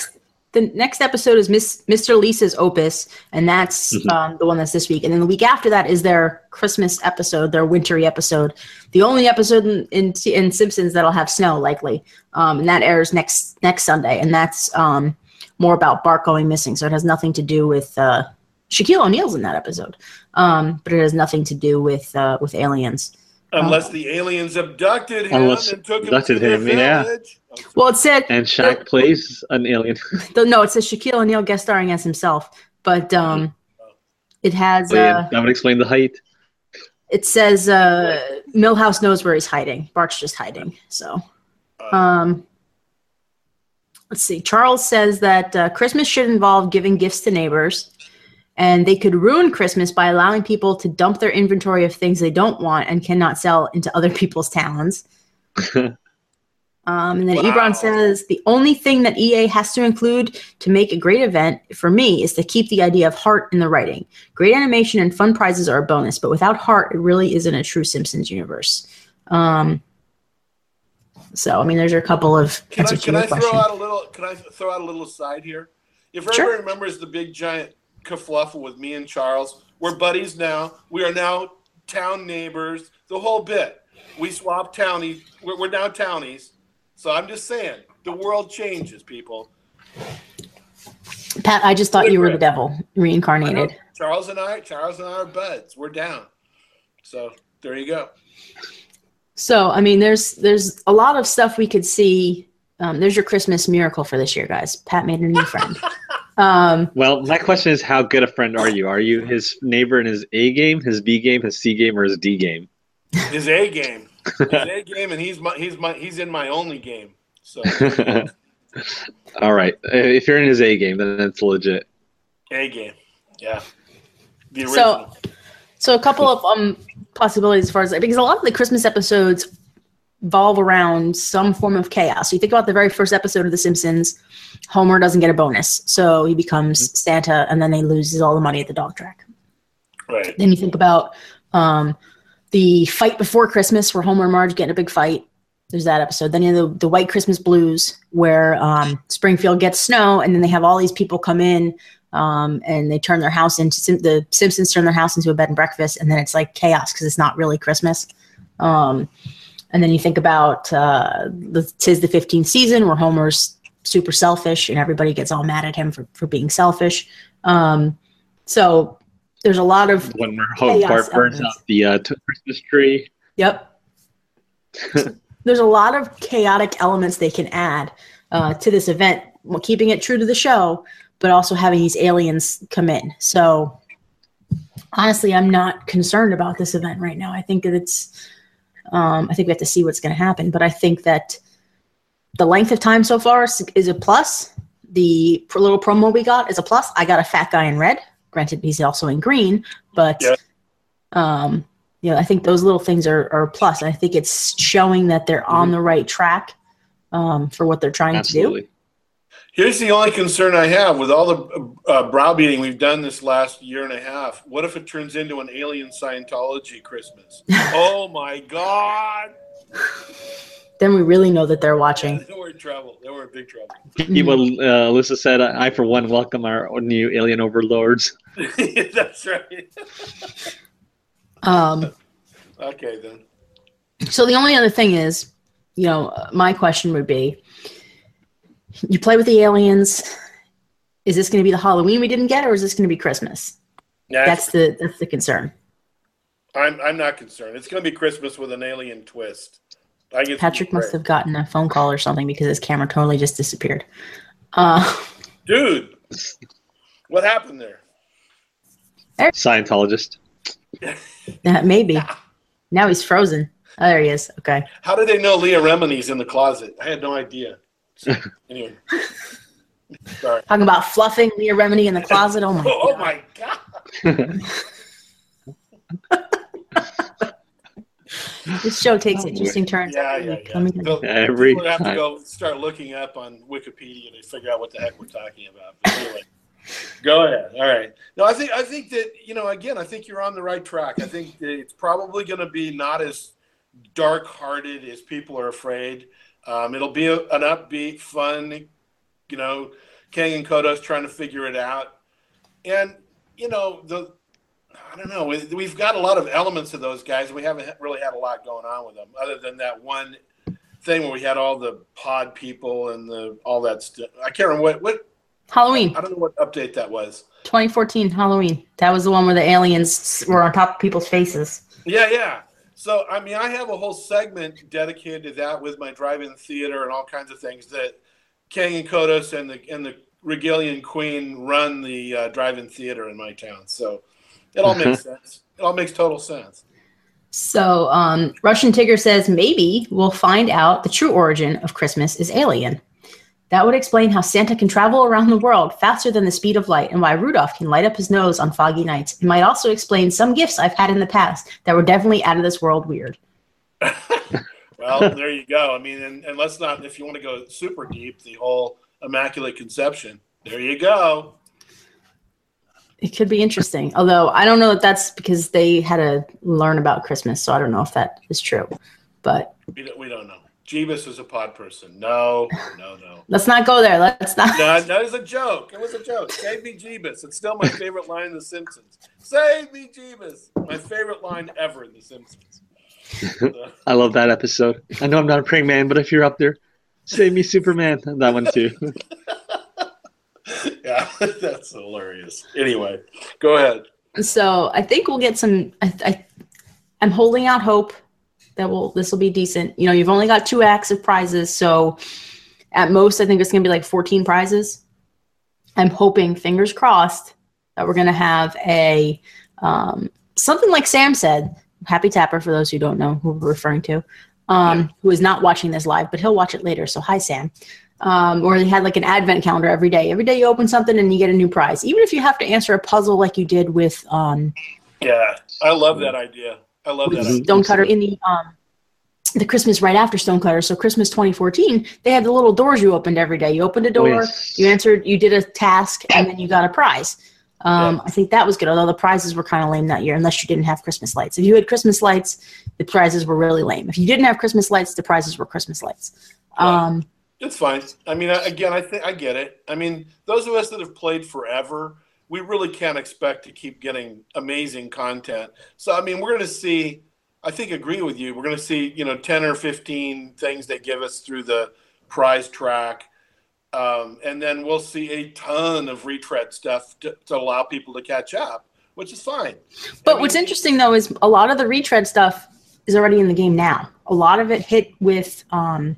Speaker 3: the next episode is Miss Mister Lisa's Opus, and that's
Speaker 4: Mhm.
Speaker 3: um, the one that's this week. And then the week after that is their Christmas episode, their wintry episode, the only episode in in, in Simpsons that'll have snow likely, um, and that airs next next Sunday. And that's um, more about Bart going missing, so it has nothing to do with uh, Shaquille O'Neal's in that episode, um, but it has nothing to do with uh, with aliens.
Speaker 1: Unless
Speaker 3: Oh.
Speaker 1: the aliens abducted him
Speaker 4: Unless
Speaker 1: and took him
Speaker 4: abducted
Speaker 1: to their
Speaker 4: him, yeah.
Speaker 1: village. Oh,
Speaker 3: Well, it said
Speaker 4: And Shaq plays an alien.
Speaker 3: the, no, it says Shaquille O'Neal guest starring as himself, but um, it has
Speaker 4: So, yeah,
Speaker 3: uh,
Speaker 4: that would explain the height.
Speaker 3: it says uh, Millhouse knows where he's hiding. Bart's just hiding. So,
Speaker 1: uh,
Speaker 3: um, let's see. Charles says that uh, Christmas should involve giving gifts to neighbors, and they could ruin Christmas by allowing people to dump their inventory of things they don't want and cannot sell into other people's towns. Um, and then
Speaker 1: Wow.
Speaker 3: Ebron says the only thing that E A has to include to make a great event for me is to keep the idea of heart in the writing. Great animation and fun prizes are a bonus, but without heart, it really isn't a true Simpsons universe. Um, so, I mean, there's a couple of.
Speaker 1: Can I
Speaker 3: answers to
Speaker 1: can
Speaker 3: your
Speaker 1: I throw
Speaker 3: question.
Speaker 1: out a little? Can I throw out a little aside here? If
Speaker 3: Sure.
Speaker 1: everybody remembers the big giant kerfluffle with me and Charles, we're buddies now. We are now town neighbors. The whole bit. We swapped townies. We're, we're now townies. So I'm just saying, the world changes, people.
Speaker 3: Pat, I just thought you were the
Speaker 1: Different.
Speaker 3: devil
Speaker 1: I know.
Speaker 3: reincarnated.
Speaker 1: Charles and I, Charles and I are buds. We're down. So there you go.
Speaker 3: So, I mean, there's there's a lot of stuff we could see. Um, there's your Christmas miracle for this year, guys. Pat made a new friend. Um,
Speaker 4: Well, my question is, how good a friend are you? Are you his neighbor in his A game, his B game, his C game, or his D game?
Speaker 1: His A game. His A game, and he's my he's my he's in my only game. So
Speaker 4: All right. If you're in his A game, then it's legit.
Speaker 1: A game. Yeah. The
Speaker 3: So-
Speaker 1: original.
Speaker 3: So a couple of um possibilities as far as because a lot of the Christmas episodes revolve around some form of chaos. You think about the very first episode of The Simpsons, Homer doesn't get a bonus, so he becomes Santa, and then they loses all the money at the dog track.
Speaker 1: Right.
Speaker 3: Then you think about um, the fight before Christmas, where Homer and Marge get in a big fight. There's that episode. Then you have the, the White Christmas Blues, where um, Springfield gets snow, and then they have all these people come in. Um, and they turn their house into the Simpsons turn their house into a bed and breakfast, and then it's like chaos because it's not really Christmas. Um, and then you think about uh, the "Tis the fifteenth Season," where Homer's super selfish and everybody gets all mad at him for, for being selfish. Um, so there's a lot of
Speaker 4: When Bart
Speaker 3: Chaos
Speaker 4: burns
Speaker 3: elements.
Speaker 4: out the uh, t- Christmas tree.
Speaker 3: yep. There's a lot of chaotic elements they can add uh, to this event, while keeping it true to the show, but also having these aliens come in. So honestly, I'm not concerned about this event right now. I think that it's, um, I think we have to see what's going to happen, but I think that the length of time so far is, is a plus. The pr- little promo we got is a plus. I got a fat guy in red. Granted, he's also in green, but
Speaker 1: Yeah.
Speaker 3: um, you know, I think those little things are, are a plus. I think it's showing that they're on the right track um, for what they're trying to do.
Speaker 4: Absolutely.
Speaker 1: Here's the only concern I have with all the uh, browbeating we've done this last year and a half. What if it turns into an alien Scientology Christmas? Oh my God!
Speaker 3: Then we really know that they're watching.
Speaker 1: Then we're in trouble. Then we're in big trouble.
Speaker 4: What uh, Alyssa said, I, for one, welcome our new alien overlords.
Speaker 1: That's right.
Speaker 3: Um,
Speaker 1: Okay, then.
Speaker 3: so the only other thing is, you know, my question would be, you play with the aliens. Is this going to be the Halloween we didn't get, or is this going to be Christmas?
Speaker 1: Nah,
Speaker 3: That's the that's the concern.
Speaker 1: I'm I'm not concerned. It's going to be Christmas with an alien twist. I get
Speaker 3: Patrick must have gotten a phone call or something because his camera totally just disappeared. Uh,
Speaker 1: Dude, what happened there?
Speaker 4: Scientologist.
Speaker 3: that maybe. Now he's frozen. Oh, there he is. Okay.
Speaker 1: How did they know Leah Remini's in the closet? I had no idea. So, anyway, sorry.
Speaker 3: Talking about fluffing Leah Remini in the closet. Oh my
Speaker 1: Oh, oh
Speaker 3: god.
Speaker 1: my God!
Speaker 3: This show takes interesting turns.
Speaker 1: Yeah,
Speaker 3: every
Speaker 1: yeah,
Speaker 3: week.
Speaker 1: yeah.
Speaker 3: Let me tell you.
Speaker 1: So,
Speaker 4: Every
Speaker 1: people have to
Speaker 4: time.
Speaker 1: go start looking up on Wikipedia to figure out what the heck we're talking about. But anyway, go ahead. All right. No, I think I think that you know. Again, I think you're on the right track. I think that it's probably going to be not as dark-hearted as people are afraid. Um, it'll be a, an upbeat, fun, you know, Kang and Kodos trying to figure it out. And, you know, the I don't know. We, we've got a lot of elements of those guys. We haven't really had a lot going on with them other than that one thing where we had all the pod people and the all that stuff. I can't remember what, what
Speaker 3: Halloween.
Speaker 1: I don't know what update that was.
Speaker 3: twenty fourteen Halloween. That was the one where the aliens were on top of people's faces.
Speaker 1: Yeah, yeah. So, I mean, I have a whole segment dedicated to that with my drive-in theater and all kinds of things that Kang and Kodos and the and the Regalian Queen run the uh, drive-in theater in my town. So it all makes sense. It all makes total sense.
Speaker 3: So um, Russian Tigger says maybe we'll find out the true origin of Christmas is alien. That would explain how Santa can travel around the world faster than the speed of light and why Rudolph can light up his nose on foggy nights. It might also explain some gifts I've had in the past that were definitely out of this world weird.
Speaker 1: Well, there you go. I mean, and, and let's not, if you want to go super deep, the whole Immaculate Conception. There you go.
Speaker 3: It could be interesting. Although I don't know that that's because they had to learn about Christmas. So I don't know if that is true. But
Speaker 1: we don't, we don't know. Jeebus is a pod person. No, no, no.
Speaker 3: Let's not go there. Let's not.
Speaker 1: No, that was a joke. It was a joke. Save me, Jeebus. It's still my favorite line in The Simpsons. Save me, Jeebus. My favorite line ever in The Simpsons. Uh,
Speaker 4: I love that episode. I know I'm not a praying man, but if you're up there, save me, Superman. That one too.
Speaker 1: Yeah, that's hilarious. Anyway, go ahead.
Speaker 3: So I think we'll get some. I, I, I'm holding out hope that will this will be decent. You know, you've only got two acts of prizes, so at most, I think it's going to be like fourteen prizes. I'm hoping, fingers crossed, that we're going to have a um, something like Sam said. Happy Tapper, for those who don't know who we're referring to, um, yeah. who is not watching this live, but he'll watch it later. So hi, Sam. Um, or they had like an advent calendar every day. Every day you open something and you get a new prize. Even if you have to answer a puzzle like you did with um,
Speaker 1: yeah, I love that idea. I love that idea.
Speaker 3: Stonecutter in the um, the Christmas right after Stonecutter. So Christmas twenty fourteen, they had the little doors you opened every day. You opened a door, oh, yes. you answered, you did a task, and then you got a prize. Um, yeah. I think that was good, although the prizes were kind of lame that year, unless you didn't have Christmas lights. If you had Christmas lights, the prizes were really lame. If you didn't have Christmas lights, the prizes were Christmas lights. Um,
Speaker 1: yeah. It's fine. I mean, again, I think I get it. I mean, those of us that have played forever, we really can't expect to keep getting amazing content. So, I mean, we're going to see, I think, agree with you. We're going to see, you know, ten or fifteen things they give us through the prize track. Um, and then we'll see a ton of retread stuff to, to allow people to catch up, which is fine.
Speaker 3: But I
Speaker 1: mean,
Speaker 3: what's interesting, though, is a lot of the retread stuff is already in the game now. A lot of it hit with um,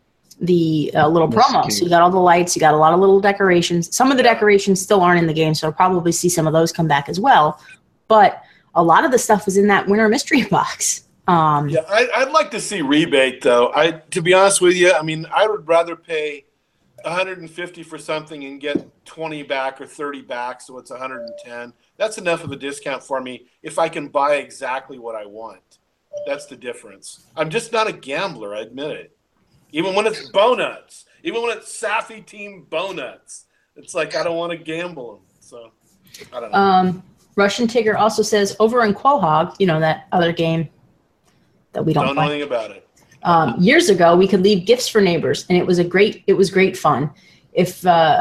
Speaker 3: the uh, little promos. So you got all the lights, you got a lot of little decorations. Some of the decorations still aren't in the game, so I'll probably see some of those come back as well. But a lot of the stuff was in that winter mystery box. Um,
Speaker 1: yeah, I, I'd like to see rebate, though. I, to be honest with you, I mean, I would rather pay one hundred fifty for something and get twenty back or thirty back, so it's one hundred ten. That's enough of a discount for me if I can buy exactly what I want. That's the difference. I'm just not a gambler, I admit it. Even when it's Bonuts, even when it's Safi Team Bonuts, it's like I don't want to gamble them. So I don't know.
Speaker 3: Um, Russian Tigger also says over in Quahog, you know, that other game that we don't,
Speaker 1: don't
Speaker 3: play.
Speaker 1: know anything about it.
Speaker 3: Um, years ago, we could leave gifts for neighbors, and it was a great. It was great fun. If uh,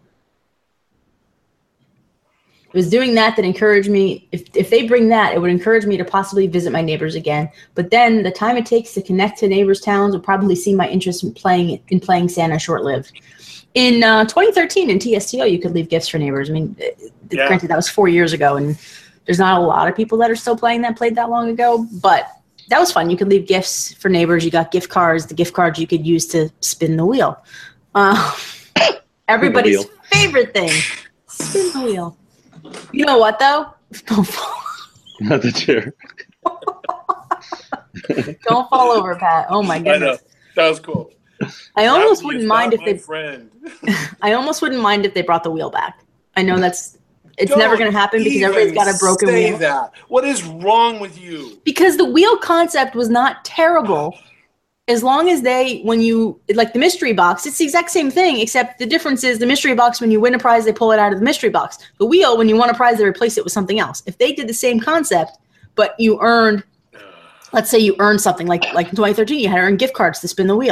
Speaker 3: it was doing that, that encouraged me. If if they bring that, it would encourage me to possibly visit my neighbors again. But then the time it takes to connect to neighbors' towns would probably see my interest in playing in playing Santa short-lived. In uh, twenty thirteen, in T S T O, you could leave gifts for neighbors. I mean, yeah. Granted, that was four years ago, and there's not a lot of people that are still playing that played that long ago, but that was fun. You could leave gifts for neighbors. You got gift cards. The gift cards you could use to spin the wheel. Uh, everybody's
Speaker 4: wheel.
Speaker 3: favorite thing, spin the wheel. You know what, though? Don't fall.
Speaker 4: Not the chair.
Speaker 3: Don't fall over, Pat. Oh, my goodness.
Speaker 1: I know. That was cool.
Speaker 3: I almost
Speaker 1: Rowdy
Speaker 3: wouldn't
Speaker 1: is
Speaker 3: mind
Speaker 1: not
Speaker 3: if
Speaker 1: my
Speaker 3: they.
Speaker 1: Friend.
Speaker 3: I almost wouldn't mind if they brought the wheel back. I know that's. It's
Speaker 1: Don't
Speaker 3: never going to happen because everybody's got a broken
Speaker 1: say
Speaker 3: wheel.
Speaker 1: That. What is wrong with you?
Speaker 3: Because the wheel concept was not terrible. As long as they, when you, like the mystery box, it's the exact same thing, except the difference is the mystery box, when you win a prize, they pull it out of the mystery box. The wheel, when you won a prize, they replace it with something else. If they did the same concept, but you earned, let's say you earned something, like like in twenty thirteen, you had to earn gift cards to spin the wheel.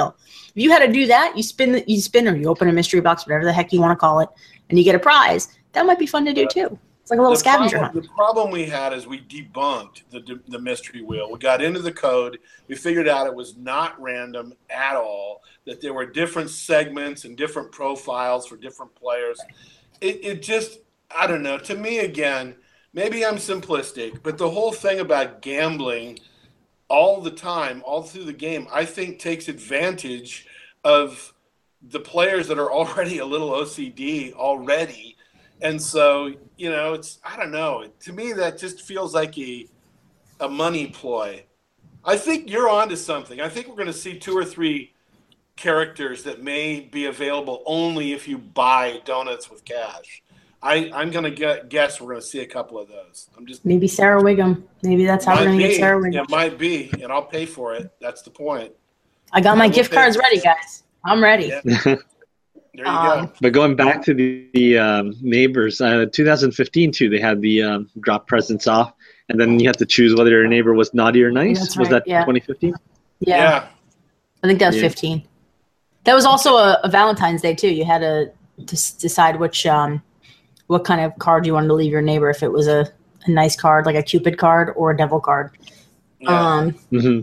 Speaker 3: If you had to do that, you spin, the, you spin, or you open a mystery box, whatever the heck you want to call it, and you get a prize. That might be fun to do too. It's like a little
Speaker 1: the
Speaker 3: scavenger
Speaker 1: problem,
Speaker 3: hunt.
Speaker 1: The problem we had is we debunked the the mystery wheel. We got into the code. We figured out it was not random at all, that there were different segments and different profiles for different players. It, it just, I don't know. To me, again, maybe I'm simplistic, but the whole thing about gambling all the time, all through the game, I think takes advantage of the players that are already a little O C D already. And so, you know, it's, I don't know. To me, that just feels like a, a money ploy. I think you're onto something. I think we're going to see two or three characters that may be available only if you buy donuts with cash. I, I'm going to guess we're going to see a couple of those. I'm just
Speaker 3: Maybe Sarah Wiggum. Maybe that's how we're going to get Sarah Wiggum.
Speaker 1: It might be, and I'll pay for it. That's the point.
Speaker 3: I got my
Speaker 1: I
Speaker 3: gift cards ready, guys. I'm ready.
Speaker 1: Yeah. There you
Speaker 3: Um,
Speaker 1: go.
Speaker 4: But going back to the, the um, neighbors, uh, twenty fifteen too, they had the um, drop presents off, and then you had to choose whether your neighbor was naughty or nice.
Speaker 3: That's
Speaker 4: was
Speaker 3: right,
Speaker 4: that
Speaker 3: yeah.
Speaker 4: twenty fifteen?
Speaker 3: Yeah.
Speaker 1: Yeah.
Speaker 3: I think that was
Speaker 4: Yeah.
Speaker 3: fifteen. That was also a, a Valentine's Day too. You had to, to s- decide which um, what kind of card you wanted to leave your neighbor. If it was a, a nice card, like a Cupid card, or a devil card.
Speaker 1: Yeah.
Speaker 3: Um,
Speaker 4: Mm-hmm.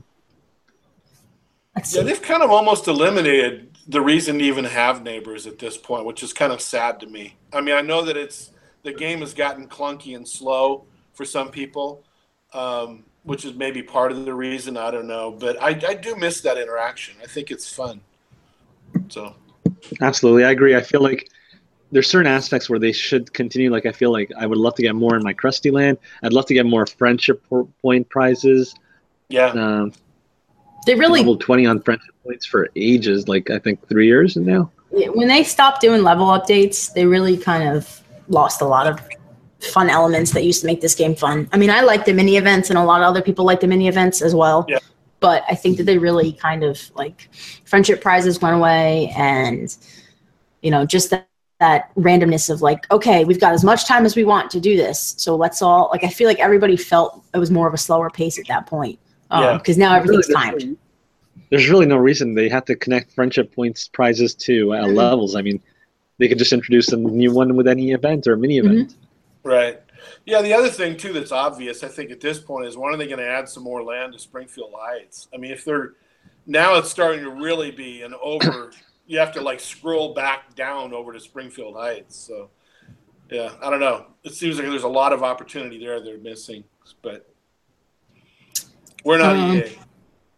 Speaker 3: let's
Speaker 1: Yeah,
Speaker 3: see.
Speaker 1: they've kind of almost eliminated the reason to even have neighbors at this point, which is kind of sad to me. I mean, I know that it's the game has gotten clunky and slow for some people, um, which is maybe part of the reason. I don't know, but I, I do miss that interaction. I think it's fun. So
Speaker 4: Absolutely, I agree. I feel like there's certain aspects where they should continue. Like I feel like I would love to get more in my Krusty Land. I'd love to get more friendship po- point prizes.
Speaker 1: yeah,
Speaker 4: Um,
Speaker 3: They really
Speaker 4: level twenty on friendship points for ages, like I think three years now.
Speaker 3: when they stopped doing level updates, they really kind of lost a lot of fun elements that used to make this game fun. I mean, I like the mini events, and a lot of other people like the mini events as well.
Speaker 1: Yeah.
Speaker 3: But I think that they really kind of like friendship prizes went away, and you know, just that, that randomness of like, okay, we've got as much time as we want to do this, so let's all like. I feel like everybody felt it was more of a slower pace at that point.
Speaker 1: Yeah.
Speaker 3: Because now everything's
Speaker 4: Really,
Speaker 3: timed.
Speaker 4: There's really no reason they had to connect friendship points prizes to uh,
Speaker 3: Mhm.
Speaker 4: levels. I mean, they could just introduce a new one with any event or mini event.
Speaker 1: right. Yeah, the other thing too that's obvious, I think at this point, is when are they going to add some more land to Springfield Heights? I mean, if they're now, it's starting to really be an over. You have to like scroll back down over to Springfield Heights. So, yeah, I don't know. It seems like there's a lot of opportunity there they're missing, but we're not
Speaker 3: Um,
Speaker 1: E A.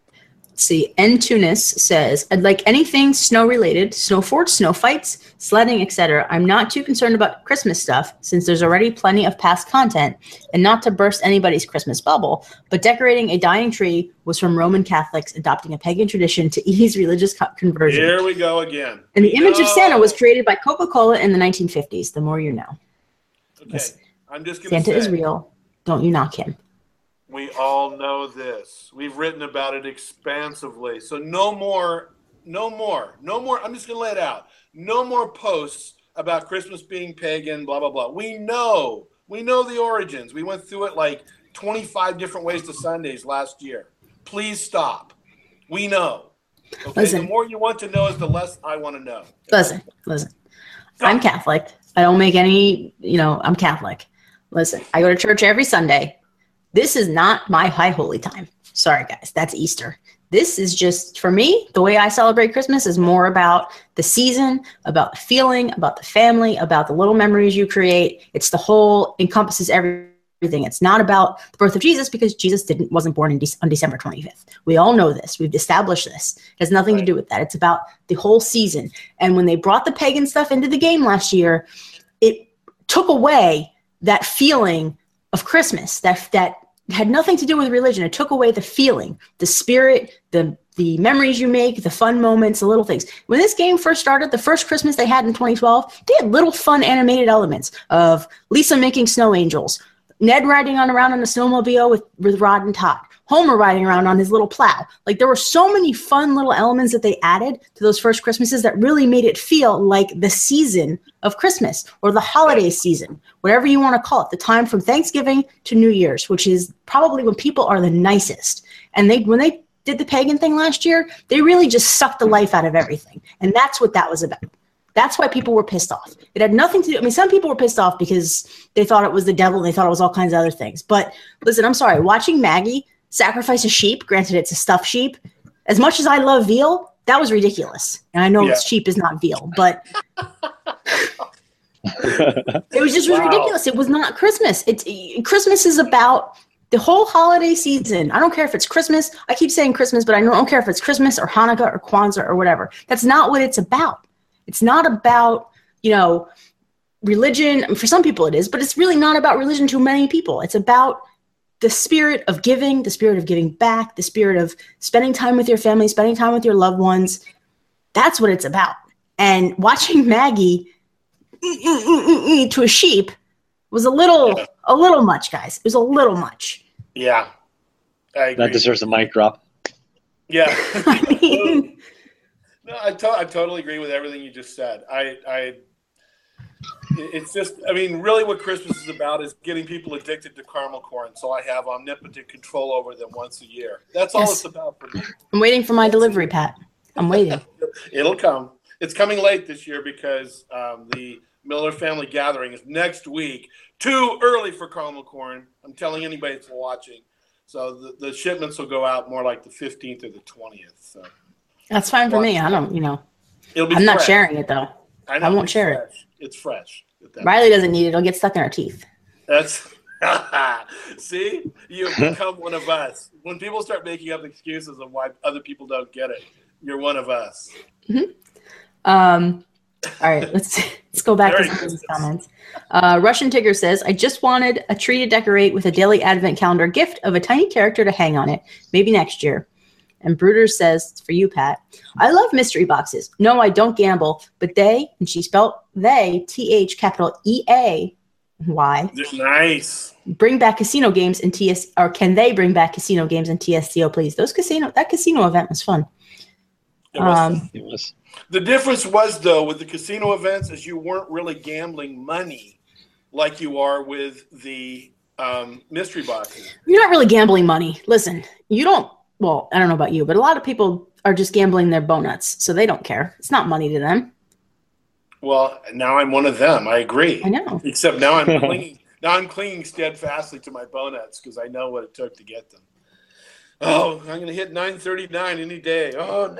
Speaker 3: See, N Tunis says, I'd like anything snow related, snow forts, snow fights, sledding, et cetera. I'm not too concerned about Christmas stuff since there's already plenty of past content, and not to burst anybody's Christmas bubble, but decorating a dying tree was from Roman Catholics adopting a pagan tradition to ease religious co- conversion.
Speaker 1: Here we go again.
Speaker 3: And the image of Santa was
Speaker 1: No.
Speaker 3: created by Coca-Cola in the nineteen fifties. The more you know.
Speaker 1: Okay, I'm just going to
Speaker 3: Santa
Speaker 1: say.
Speaker 3: is real. Don't you knock him.
Speaker 1: We all know this. We've written about it expansively. So no more, no more, no more. I'm just going to lay it out. No more posts about Christmas being pagan, blah, blah, blah. We know. We know the origins. We went through it like twenty-five different ways to Sundays last year. Please stop. We know. Okay.
Speaker 3: Listen.
Speaker 1: The more you want to know is the less I want to know.
Speaker 3: Listen, listen. I'm Catholic. I don't make any, you know, I'm Catholic. Listen, I go to church every Sunday. This is not my high holy time. Sorry, guys. That's Easter. This is just, for me, the way I celebrate Christmas is more about the season, about the feeling, about the family, about the little memories you create. It's the whole, encompasses everything. It's not about the birth of Jesus, because Jesus didn't wasn't born in De- on December twenty-fifth. We all know this. We've established this. It has nothing to
Speaker 1: Right.
Speaker 3: do with that. It's about the whole season. And when they brought the pagan stuff into the game last year, it took away that feeling of Christmas that that had nothing to do with religion. It took away the feeling, the spirit, the the memories you make, the fun moments, the little things. When this game first started, the first Christmas they had in twenty twelve, they had little fun animated elements of Lisa making snow angels, Ned riding on around on a snowmobile with, with Rod and Todd, Homer riding around on his little plow. Like, there were so many fun little elements that they added to those first Christmases that really made it feel like the season of Christmas, or the holiday season, whatever you want to call it, the time from Thanksgiving to New Year's, which is probably when people are the nicest. And they when they did the pagan thing last year, they really just sucked the life out of everything. And that's what that was about. That's why people were pissed off. It had nothing to do. I mean, some people were pissed off because they thought it was the devil and they thought it was all kinds of other things. But listen, I'm sorry. Watching Maggie sacrifice a sheep, granted it's a stuffed sheep, as much as I love veal, that was ridiculous. And I know
Speaker 1: Yeah.
Speaker 3: sheep is not veal, but it was just
Speaker 1: Wow.
Speaker 3: ridiculous. It was not Christmas. It's Christmas is about the whole holiday season. I don't care if it's Christmas. I keep saying Christmas, but I don't care if it's Christmas or Hanukkah or Kwanzaa or whatever. That's not what it's about. It's not about, you know, religion. For some people it is, but it's really not about religion to many people. It's about the spirit of giving, the spirit of giving back, the spirit of spending time with your family, spending time with your loved ones. That's what it's about. And watching Maggie to a sheep was a little,
Speaker 1: Yeah.
Speaker 3: a little much, guys. It was a little much.
Speaker 1: Yeah. I agree.
Speaker 4: That deserves a mic drop.
Speaker 1: Yeah.
Speaker 3: I mean,
Speaker 1: No, I, to- I totally agree with everything you just said. I, I, it's just, I mean, really what Christmas is about is getting people addicted to caramel corn. So I have omnipotent control over them once a year. That's all
Speaker 3: Yes.
Speaker 1: it's about for me.
Speaker 3: I'm waiting for my delivery, Pat. I'm waiting.
Speaker 1: It'll come. It's coming late this year because um, the Miller Family Gathering is next week. Too early for caramel corn. I'm telling anybody that's watching. So the, the shipments will go out more like the fifteenth or the twentieth. So
Speaker 3: That's fine for me. I don't, you know,
Speaker 1: it'll be
Speaker 3: I'm not
Speaker 1: fresh.
Speaker 3: sharing it though.
Speaker 1: I, know,
Speaker 3: I won't
Speaker 1: it's
Speaker 3: share it.
Speaker 1: fresh. It's fresh. at that
Speaker 3: Riley doesn't need it. It'll get stuck in our teeth.
Speaker 1: That's see, you become one of us. When people start making up excuses of why other people don't get it, you're one of us.
Speaker 3: Um, all right, let's let's go back
Speaker 1: Very
Speaker 3: to some of these
Speaker 1: good.
Speaker 3: comments. Uh, Russian Tigger says, "I just wanted a tree to decorate with a daily advent calendar gift of a tiny character to hang on it. Maybe next year." And Bruder says, "For you, Pat, I love mystery boxes. No, I don't gamble, but they," and she spelled they, T H capital E A Y,
Speaker 1: Nice.
Speaker 3: bring back casino games and T S, or can they bring back casino games and T S C O, please? Those casino, that casino event was fun.
Speaker 1: It was-
Speaker 3: Um,
Speaker 4: It was.
Speaker 1: the difference was though with the casino events is you weren't really gambling money like you are with the um, mystery boxes.
Speaker 3: You're not really gambling money. Listen, you don't, well, I don't know about you, but a lot of people are just gambling their bonuts, so they don't care. It's not money to them.
Speaker 1: Well, now I'm one of them. I agree.
Speaker 3: I know.
Speaker 1: Except now I'm clinging. Now I'm clinging steadfastly to my bonuts because I know what it took to get them. Oh, I'm going to hit nine thirty-nine any day. Oh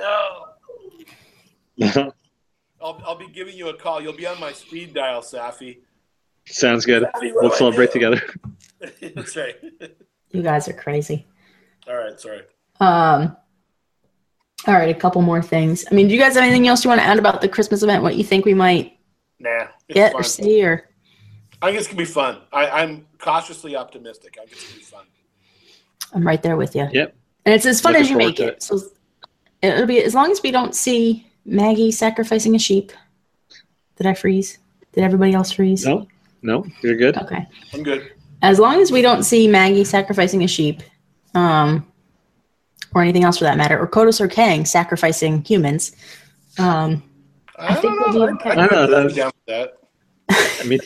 Speaker 1: no! I'll I'll be giving you a call. You'll be on my speed dial, Safi.
Speaker 4: Sounds good.
Speaker 1: Safi, what
Speaker 4: We'll
Speaker 1: do I
Speaker 4: celebrate
Speaker 1: do?
Speaker 4: together.
Speaker 1: That's right.
Speaker 3: You guys are crazy.
Speaker 1: All right, sorry.
Speaker 3: Um, all right, a couple more things. I mean, do you guys have anything else you want to add about the Christmas event? What you think we might
Speaker 1: Nah, it's
Speaker 3: get
Speaker 1: fun.
Speaker 3: or see? Or
Speaker 1: I think it's gonna be fun. I, I'm cautiously optimistic. I think it's gonna be fun.
Speaker 3: I'm right there with you.
Speaker 4: Yep.
Speaker 3: And it's as fun
Speaker 4: Looking
Speaker 3: as you
Speaker 4: forward
Speaker 3: make
Speaker 4: to
Speaker 3: it.
Speaker 4: it.
Speaker 3: So it'll be as long as we don't see Maggie sacrificing a sheep. Did I freeze? Did everybody else freeze?
Speaker 4: No, no, you're good.
Speaker 3: Okay.
Speaker 1: I'm good.
Speaker 3: As long as we don't see Maggie sacrificing a sheep, um, or anything else for that matter, or Kodos or Kang sacrificing humans, um,
Speaker 1: I,
Speaker 3: think
Speaker 1: don't
Speaker 3: we'll
Speaker 1: know.
Speaker 3: be okay.
Speaker 1: I,
Speaker 4: I know,
Speaker 1: I'd be
Speaker 4: that's-
Speaker 1: down with that.
Speaker 4: I mean,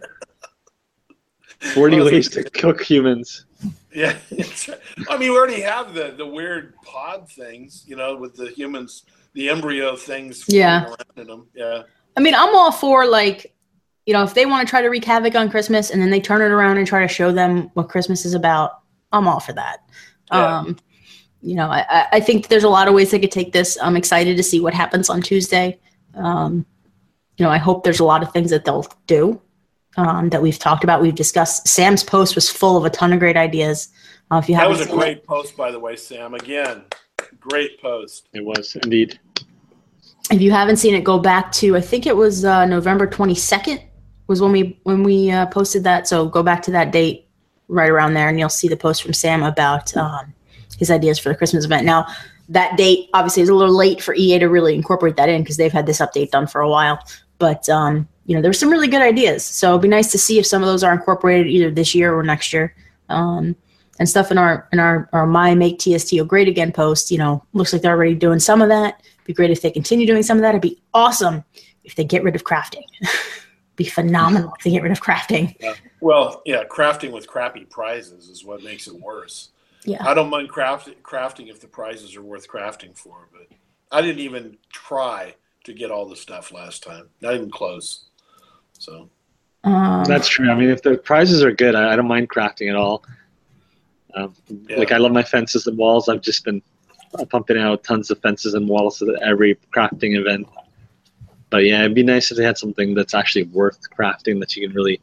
Speaker 4: forty ways to cook humans.
Speaker 1: Yeah, it's- I mean, we already have the, the weird pod things, you know, with the humans, the embryo things.
Speaker 3: Yeah.
Speaker 1: floating around in them. Yeah.
Speaker 3: I mean, I'm all for like, you know, if they want to try to wreak havoc on Christmas and then they turn it around and try to show them what Christmas is about, I'm all for that.
Speaker 1: Yeah.
Speaker 3: Um, you know, I, I- I think there's a lot of ways they could take this. I'm excited to see what happens on Tuesday. Um, you know, I hope there's a lot of things that they'll do um, that we've talked about. We've discussed. Sam's post was full of a ton of great ideas. Uh, if you
Speaker 1: That
Speaker 3: haven't
Speaker 1: was a
Speaker 3: seen
Speaker 1: great
Speaker 3: it,
Speaker 1: post, by the way, Sam. Again, great post.
Speaker 4: It was indeed.
Speaker 3: if you haven't seen it, go back to I think it was uh, November twenty-second was when we when we uh, posted that. So go back to that date right around there, and you'll see the post from Sam about um, his ideas for the Christmas event. Now, that date obviously is a little late for E A to really incorporate that in because they've had this update done for a while. But um, you know, there's some really good ideas. So it'd be nice to see if some of those are incorporated either this year or next year. Um, and stuff in our in our, our My Make T S T O Great Again post, you know, looks like they're already doing some of that. It'd be great if they continue doing some of that. It'd be awesome if they get rid of crafting. Be phenomenal if they get rid of crafting.
Speaker 1: Well, yeah, crafting with crappy prizes is what makes it worse.
Speaker 3: Yeah.
Speaker 1: I don't mind craft, crafting if the prizes are worth crafting for, but I didn't even try to get all the stuff last time. Not even close. So
Speaker 3: Um,
Speaker 4: That's true. I mean, if the prizes are good, I, I don't mind crafting at all. Um,
Speaker 1: Yeah.
Speaker 4: Like, I love my fences and walls. I've just been pumping out tons of fences and walls at every crafting event. But yeah, it'd be nice if they had something that's actually worth crafting that you can really.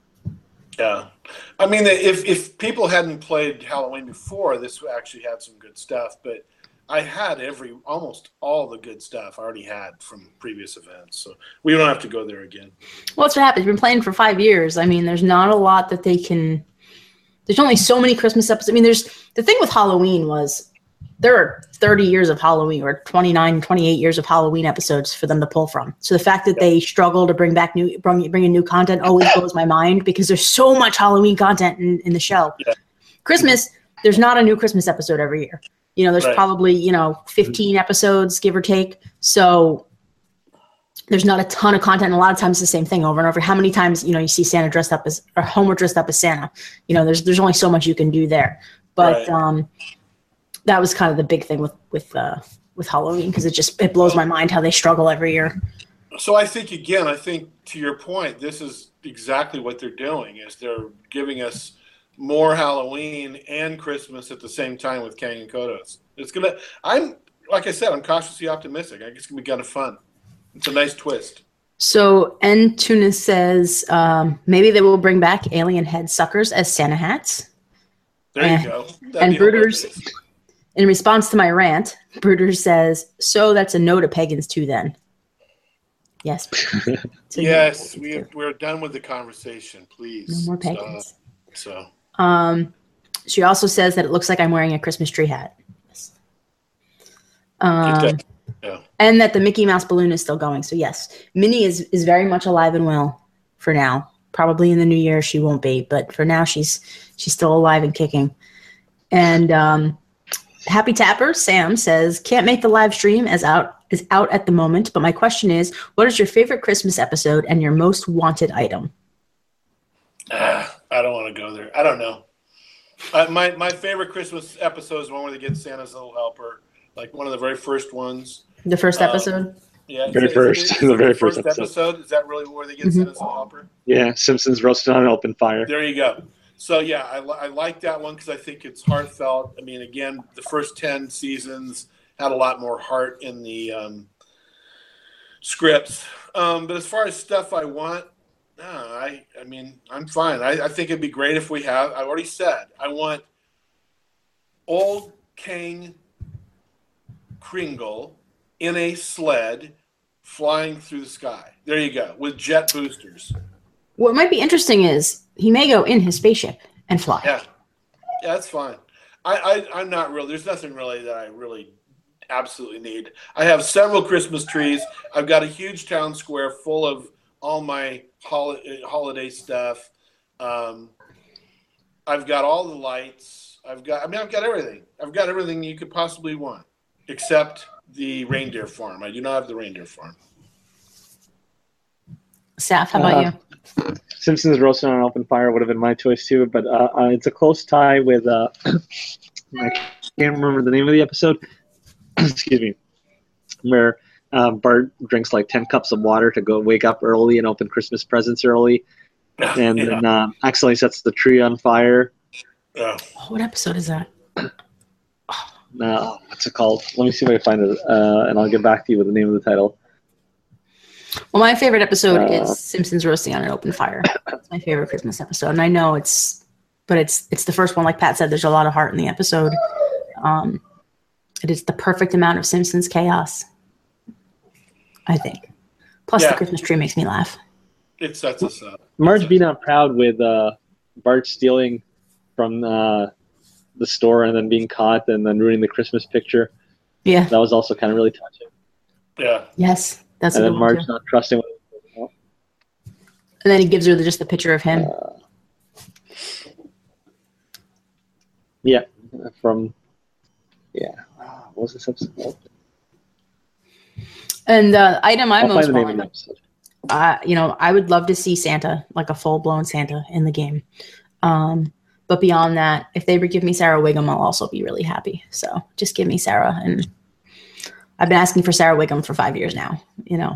Speaker 1: yeah. I mean, if if people hadn't played Halloween before, this actually had some good stuff. But I had every almost all the good stuff I already had from previous events, so we don't have to go there again.
Speaker 3: well, that's what happens. You've been playing for five years. I mean, there's not a lot that they can. There's only so many Christmas episodes. I mean, there's the thing with Halloween was there are thirty years of Halloween or twenty-nine, twenty-eight years of Halloween episodes for them to pull from. So the fact that
Speaker 1: Yeah.
Speaker 3: they struggle to bring back new, bring, bring in new content always blows my mind because there's so much Halloween content in, in the show.
Speaker 1: Yeah.
Speaker 3: Christmas, there's not a new Christmas episode every year. You know, there's
Speaker 1: Right.
Speaker 3: probably, you know, fifteen episodes, give or take. So there's not a ton of content. And a lot of times it's the same thing over and over. How many times, you know, you see Santa dressed up as, or Homer dressed up as Santa? You know, there's there's only so much you can do there. But
Speaker 1: Right.
Speaker 3: um, that was kind of the big thing with with uh, with Halloween because it just it blows my mind how they struggle every year.
Speaker 1: So I think again, I think to your point, this is exactly what they're doing. Is they're giving us more Halloween and Christmas at the same time with Kang and Kodos. It's gonna. I'm like I said, I'm cautiously optimistic. I think it's gonna be kind of fun. It's a nice twist.
Speaker 3: So N Tuna says um, maybe they will bring back alien head suckers as Santa hats.
Speaker 1: There
Speaker 3: And-
Speaker 1: you go. That'd
Speaker 3: and
Speaker 1: be
Speaker 3: Brooders-
Speaker 1: hilarious.
Speaker 3: In response to my rant, Bruder says, "So that's a no to pagans too, then." Yes. It's a no to
Speaker 1: Yes,
Speaker 3: pagans,
Speaker 1: we
Speaker 3: too.
Speaker 1: we're done with the conversation. Please.
Speaker 3: No more
Speaker 1: stop.
Speaker 3: pagans.
Speaker 1: So
Speaker 3: Um, she also says that it looks like I'm wearing a Christmas tree hat. Yes. Um,
Speaker 1: does. Yeah.
Speaker 3: and that the Mickey Mouse balloon is still going. So yes, Minnie is is very much alive and well for now. Probably in the new year she won't be, but for now she's she's still alive and kicking. And um, Happy Tapper Sam says can't make the live stream as out is out at the moment. But my question is, what is your favorite Christmas episode and your most wanted item?
Speaker 1: Ah, I don't want to go there. I don't know. Uh, my my favorite Christmas episode is the one where they get Santa's little helper, like one of the very first ones.
Speaker 3: The first
Speaker 1: Um,
Speaker 3: episode.
Speaker 1: Yeah,
Speaker 4: Very
Speaker 1: is it-
Speaker 4: first.
Speaker 1: is it
Speaker 4: The very
Speaker 1: the
Speaker 4: first episode.
Speaker 1: Is that really where they get
Speaker 3: Mhm.
Speaker 1: Santa's little helper?
Speaker 4: Yeah, Simpsons roasted on an open fire.
Speaker 1: There you go. So yeah, I, li- I like that one because I think it's heartfelt. I mean, again, the first ten seasons had a lot more heart in the um, scripts. Um, but as far as stuff I want, no, I I mean, I'm fine. I, I think it'd be great if we have. I already said I want old King Kringle in a sled flying through the sky. There you go, with jet boosters.
Speaker 3: What might be interesting is he may go in his spaceship and fly.
Speaker 1: Yeah, yeah, that's fine. I, I, I'm not really. There's nothing really that I really absolutely need. I have several Christmas trees. I've got a huge town square full of all my holiday, holiday stuff. Um, I've got all the lights. I've got. I mean, I've got everything. I've got everything you could possibly want, except the reindeer farm. I do not have the reindeer farm.
Speaker 3: Saf, how about
Speaker 4: Uh,
Speaker 3: you?
Speaker 4: Simpsons roasted on an open fire would have been my choice too, but uh, uh, it's a close tie with. Uh, I can't remember the name of the episode. Excuse me. Where um, Bart drinks like ten cups of water to go wake up early and open Christmas presents early, and
Speaker 1: yeah.
Speaker 4: then um, accidentally sets the tree on fire.
Speaker 1: Yeah.
Speaker 3: Oh, what episode is that?
Speaker 4: Uh, what's it called? Let me see if I can find it, uh, and I'll get back to you with the name of the title.
Speaker 3: Well, my favorite episode
Speaker 4: Uh,
Speaker 3: is Simpsons roasting on an open fire. That's my favorite Christmas episode, and I know it's, but it's it's the first one. Like Pat said, there's a lot of heart in the episode. Um, it is the perfect amount of Simpsons chaos, I think. Plus,
Speaker 1: Yeah.
Speaker 3: the Christmas tree makes me laugh.
Speaker 1: It sets us up.
Speaker 4: Marge being out proud with uh, Bart stealing from uh, the store and then being caught and then ruining the Christmas picture.
Speaker 3: Yeah.
Speaker 4: That was also kind of really touching.
Speaker 1: Yeah.
Speaker 3: Yes, that's
Speaker 4: And
Speaker 3: a
Speaker 4: then
Speaker 3: good one
Speaker 4: Marge
Speaker 3: too.
Speaker 4: not trusting.
Speaker 3: And then he gives her the, just the picture of him.
Speaker 4: Uh, yeah, from yeah. Ah, What was this episode called?
Speaker 3: And the item I'm
Speaker 4: I'll
Speaker 3: most
Speaker 4: find the name of the
Speaker 3: wanting,
Speaker 4: episode.
Speaker 3: uh, you know, I would love to see Santa, like a full blown Santa in the game. Um, But beyond that, if they give me Sarah Wiggum, I'll also be really happy. So just give me Sarah. And I've been asking for Sarah Wiggum for five years now, you know.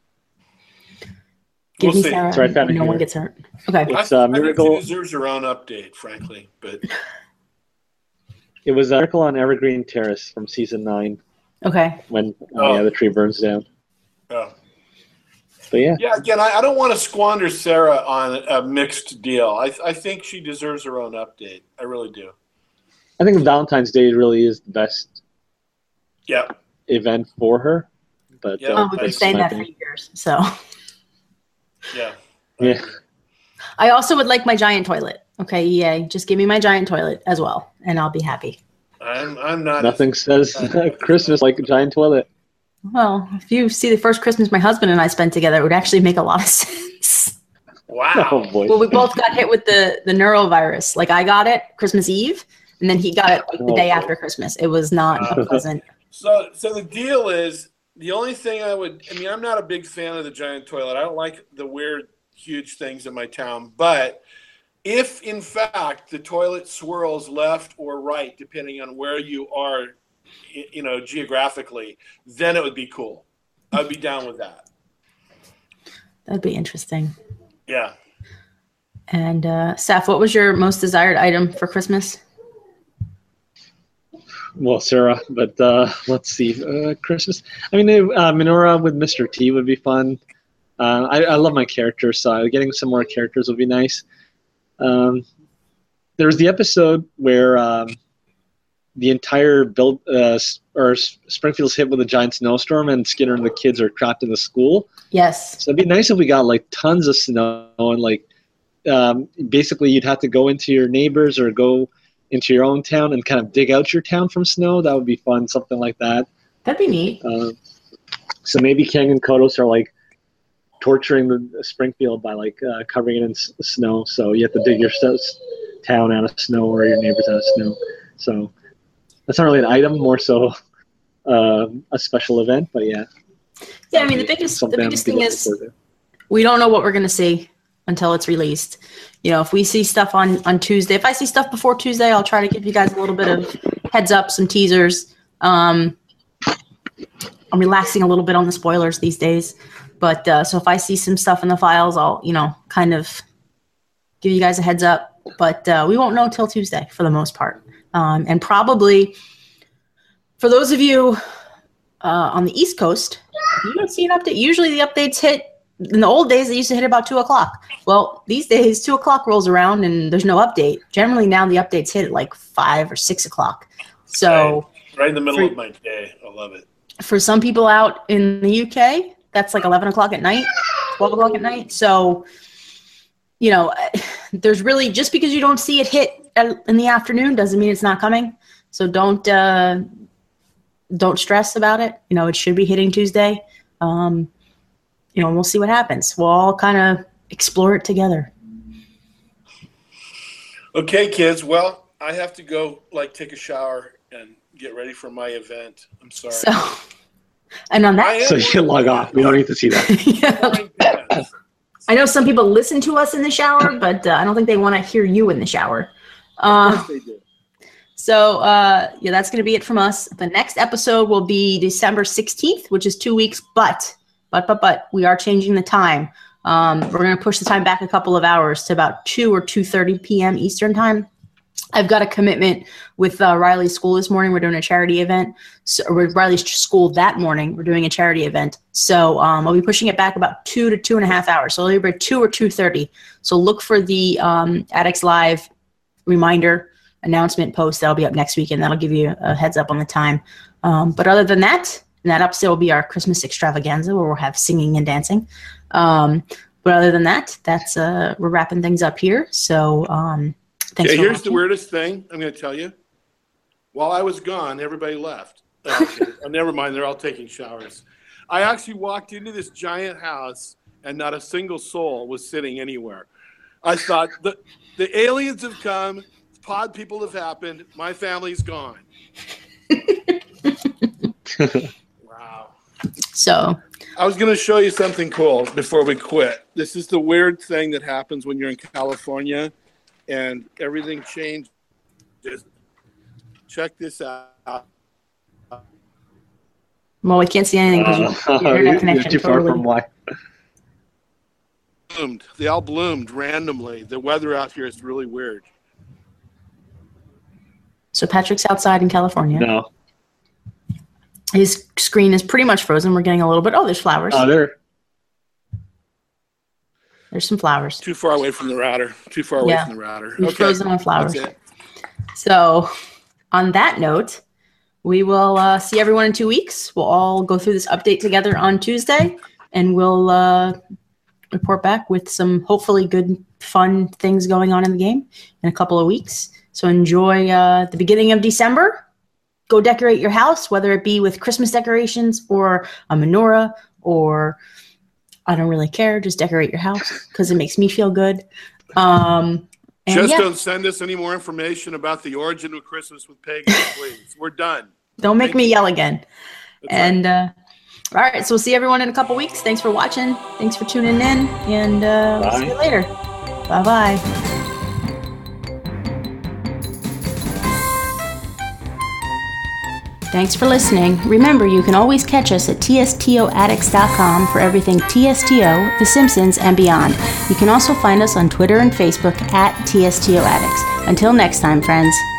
Speaker 3: Give
Speaker 1: We'll
Speaker 3: me
Speaker 1: see.
Speaker 3: Sarah.
Speaker 4: It's right down
Speaker 3: no
Speaker 4: here.
Speaker 3: one gets hurt. Okay.
Speaker 4: It's
Speaker 1: I,
Speaker 4: uh,
Speaker 1: I think
Speaker 4: Miracle.
Speaker 1: she deserves her own update, frankly. But
Speaker 4: It was an article on Evergreen Terrace from season nine
Speaker 3: Okay.
Speaker 4: when uh,
Speaker 1: Oh.
Speaker 4: yeah, the tree burns down.
Speaker 1: oh.
Speaker 4: But yeah,
Speaker 1: yeah, again, I, I don't want to squander Sarah on a mixed deal. I, I think she deserves her own update. I really do.
Speaker 4: I think Valentine's Day really is the best
Speaker 1: Yeah.
Speaker 4: event for her. But
Speaker 1: Yeah.
Speaker 4: uh,
Speaker 3: Oh, we've been
Speaker 1: that's
Speaker 3: saying
Speaker 4: my
Speaker 3: that for
Speaker 4: opinion.
Speaker 3: years. So
Speaker 1: Yeah.
Speaker 4: Yeah.
Speaker 3: I also would like my giant toilet. Okay, E A, just give me my giant toilet as well, and I'll be happy.
Speaker 1: I'm I'm not.
Speaker 4: Nothing says Christmas like a giant toilet.
Speaker 3: Well, if you see the first Christmas my husband and I spent together, it would actually make a lot of sense.
Speaker 1: Wow.
Speaker 4: Oh boy.
Speaker 3: Well, we both got hit with the the neurovirus. Like I got it Christmas Eve, and then he got it like the
Speaker 4: Oh,
Speaker 3: day
Speaker 4: boy.
Speaker 3: after Christmas. It was not
Speaker 1: Wow.
Speaker 3: pleasant.
Speaker 1: So so the deal is the only thing I would. I mean, I'm not a big fan of the giant toilet. I don't like the weird, huge things in my town. But if in fact the toilet swirls left or right, depending on where you are, y- you know, geographically, then it would be cool. I'd be down with that.
Speaker 3: That'd be interesting.
Speaker 1: Yeah.
Speaker 3: And uh, Saf, what was your most desired item for Christmas?
Speaker 4: Well, Sarah, but uh, let's see. Uh, Christmas. I mean, uh, Menorah with Mister T would be fun. Uh, I, I love my characters, so getting some more characters would be nice. Um, there was the episode where um, the entire build uh, s- or S- Springfield's hit with a giant snowstorm, and Skinner and the kids are trapped in the school.
Speaker 3: Yes.
Speaker 4: So it'd be nice if we got like tons of snow and like um, basically you'd have to go into your neighbors or go into your own town and kind of dig out your town from snow. That would be fun, something like that.
Speaker 3: That'd be neat.
Speaker 4: Uh, so maybe Kang and Kodos are like torturing the Springfield by like uh, covering it in s- snow. So you have to dig your s- town out of snow or your neighbors out of snow. So that's not really an item, more so uh, a special event. But yeah.
Speaker 3: Yeah, I mean, the biggest the
Speaker 4: Something
Speaker 3: biggest
Speaker 4: to
Speaker 3: thing
Speaker 4: look
Speaker 3: is
Speaker 4: forward to.
Speaker 3: we don't know what we're going to see until it's released. You know, if we see stuff on, on Tuesday, if I see stuff before Tuesday, I'll try to give you guys a little bit of heads up, some teasers. Um, I'm relaxing a little bit on the spoilers these days. But uh, so if I see some stuff in the files, I'll, you know, kind of give you guys a heads up. But uh, we won't know till Tuesday for the most part. Um, and probably for those of you uh, on the East Coast, you don't see an update. Usually the updates hit in the old days, they used to hit about two o'clock. Well, these days, two o'clock rolls around and there's no update. Generally, now the updates hit at like five or six o'clock. So,
Speaker 1: Right in the middle
Speaker 3: For-
Speaker 1: of my day. I love it.
Speaker 3: for some people out in the U K, that's like eleven o'clock at night, twelve o'clock at night. So, you know, there's really, just because you don't see it hit at- in the afternoon doesn't mean it's not coming. So don't uh, don't stress about it. You know, it should be hitting Tuesday. Um, you know, we'll see what happens. We'll all kind of explore it together.
Speaker 1: Okay, kids. Well, I have to go like take a shower and get ready for my event. I'm sorry.
Speaker 3: So, and on
Speaker 1: I
Speaker 3: that,
Speaker 1: am
Speaker 4: So you can log off. We don't need to see that.
Speaker 3: yeah.
Speaker 1: wearing pants.
Speaker 3: I know some people listen to us in the shower, but uh, I don't think they want to hear you in the shower.
Speaker 1: Of
Speaker 3: Uh,
Speaker 1: course they do.
Speaker 3: so, uh, yeah, that's going to be it from us. The next episode will be December sixteenth, which is two weeks, but, but, but, but, we are changing the time. Um, we're going to push the time back a couple of hours to about two or two thirty p.m. Eastern time. I've got a commitment with uh, Riley's school this morning. We're doing a charity event. So, or with Riley's school that morning, we're doing a charity event. So um, I'll be pushing it back about two to two and a half hours. So it'll be about two or two thirty. So look for the um, Addicts Live reminder announcement post that'll be up next week, and that'll give you a heads up on the time. Um, but other than that, and that upstairs will be our Christmas extravaganza where we'll have singing and dancing. Um, but other than that, that's uh, we're wrapping things up here. So. Um, Thanks
Speaker 1: Okay,
Speaker 3: for
Speaker 1: here's the
Speaker 3: watching.
Speaker 1: weirdest thing I'm going to tell you. While I was gone, everybody left. Uh, okay, oh, never mind. They're all taking showers. I actually walked into this giant house, and not a single soul was sitting anywhere. I thought, the, the aliens have come. Pod people have happened. My family's gone. Wow.
Speaker 3: So,
Speaker 1: I was going to show you something cool before we quit. This is the weird thing that happens when you're in California. and everything changed. Just check this out.
Speaker 3: Well, we can't see anything because
Speaker 4: Uh,
Speaker 3: your internet
Speaker 4: you're
Speaker 3: connection
Speaker 4: too far
Speaker 3: totally.
Speaker 4: from why.
Speaker 1: Bloomed. They all bloomed randomly. The weather out here is really weird.
Speaker 3: So Patrick's outside in California.
Speaker 4: No.
Speaker 3: His screen is pretty much frozen. We're getting a little bit. Oh, there's flowers.
Speaker 4: Oh, there.
Speaker 3: There's some flowers.
Speaker 1: Too far away from the router. Too far away
Speaker 3: Yeah.
Speaker 1: from the router.
Speaker 3: We've
Speaker 1: Okay.
Speaker 3: frozen on flowers.
Speaker 1: That's it.
Speaker 3: So, on that note, we will uh, see everyone in two weeks. We'll all go through this update together on Tuesday, and we'll uh, report back with some hopefully good, fun things going on in the game in a couple of weeks. So enjoy uh, the beginning of December. Go decorate your house, whether it be with Christmas decorations or a menorah, or I don't really care. Just decorate your house because it makes me feel good. Um, and
Speaker 1: Just
Speaker 3: yeah.
Speaker 1: don't send us any more information about the origin of Christmas with pagans, please. We're done.
Speaker 3: Don't make
Speaker 1: Thank
Speaker 3: me
Speaker 1: you.
Speaker 3: yell again.
Speaker 1: That's
Speaker 3: And uh, all right, so we'll see everyone in a couple weeks. Thanks for watching. Thanks for tuning in, and uh, we'll see
Speaker 4: Bye.
Speaker 3: you later. Bye bye. Thanks for listening. Remember, you can always catch us at T S T O addicts dot com for everything T S T O, The Simpsons, and beyond. You can also find us on Twitter and Facebook at T S T O Addicts. Until next time, friends.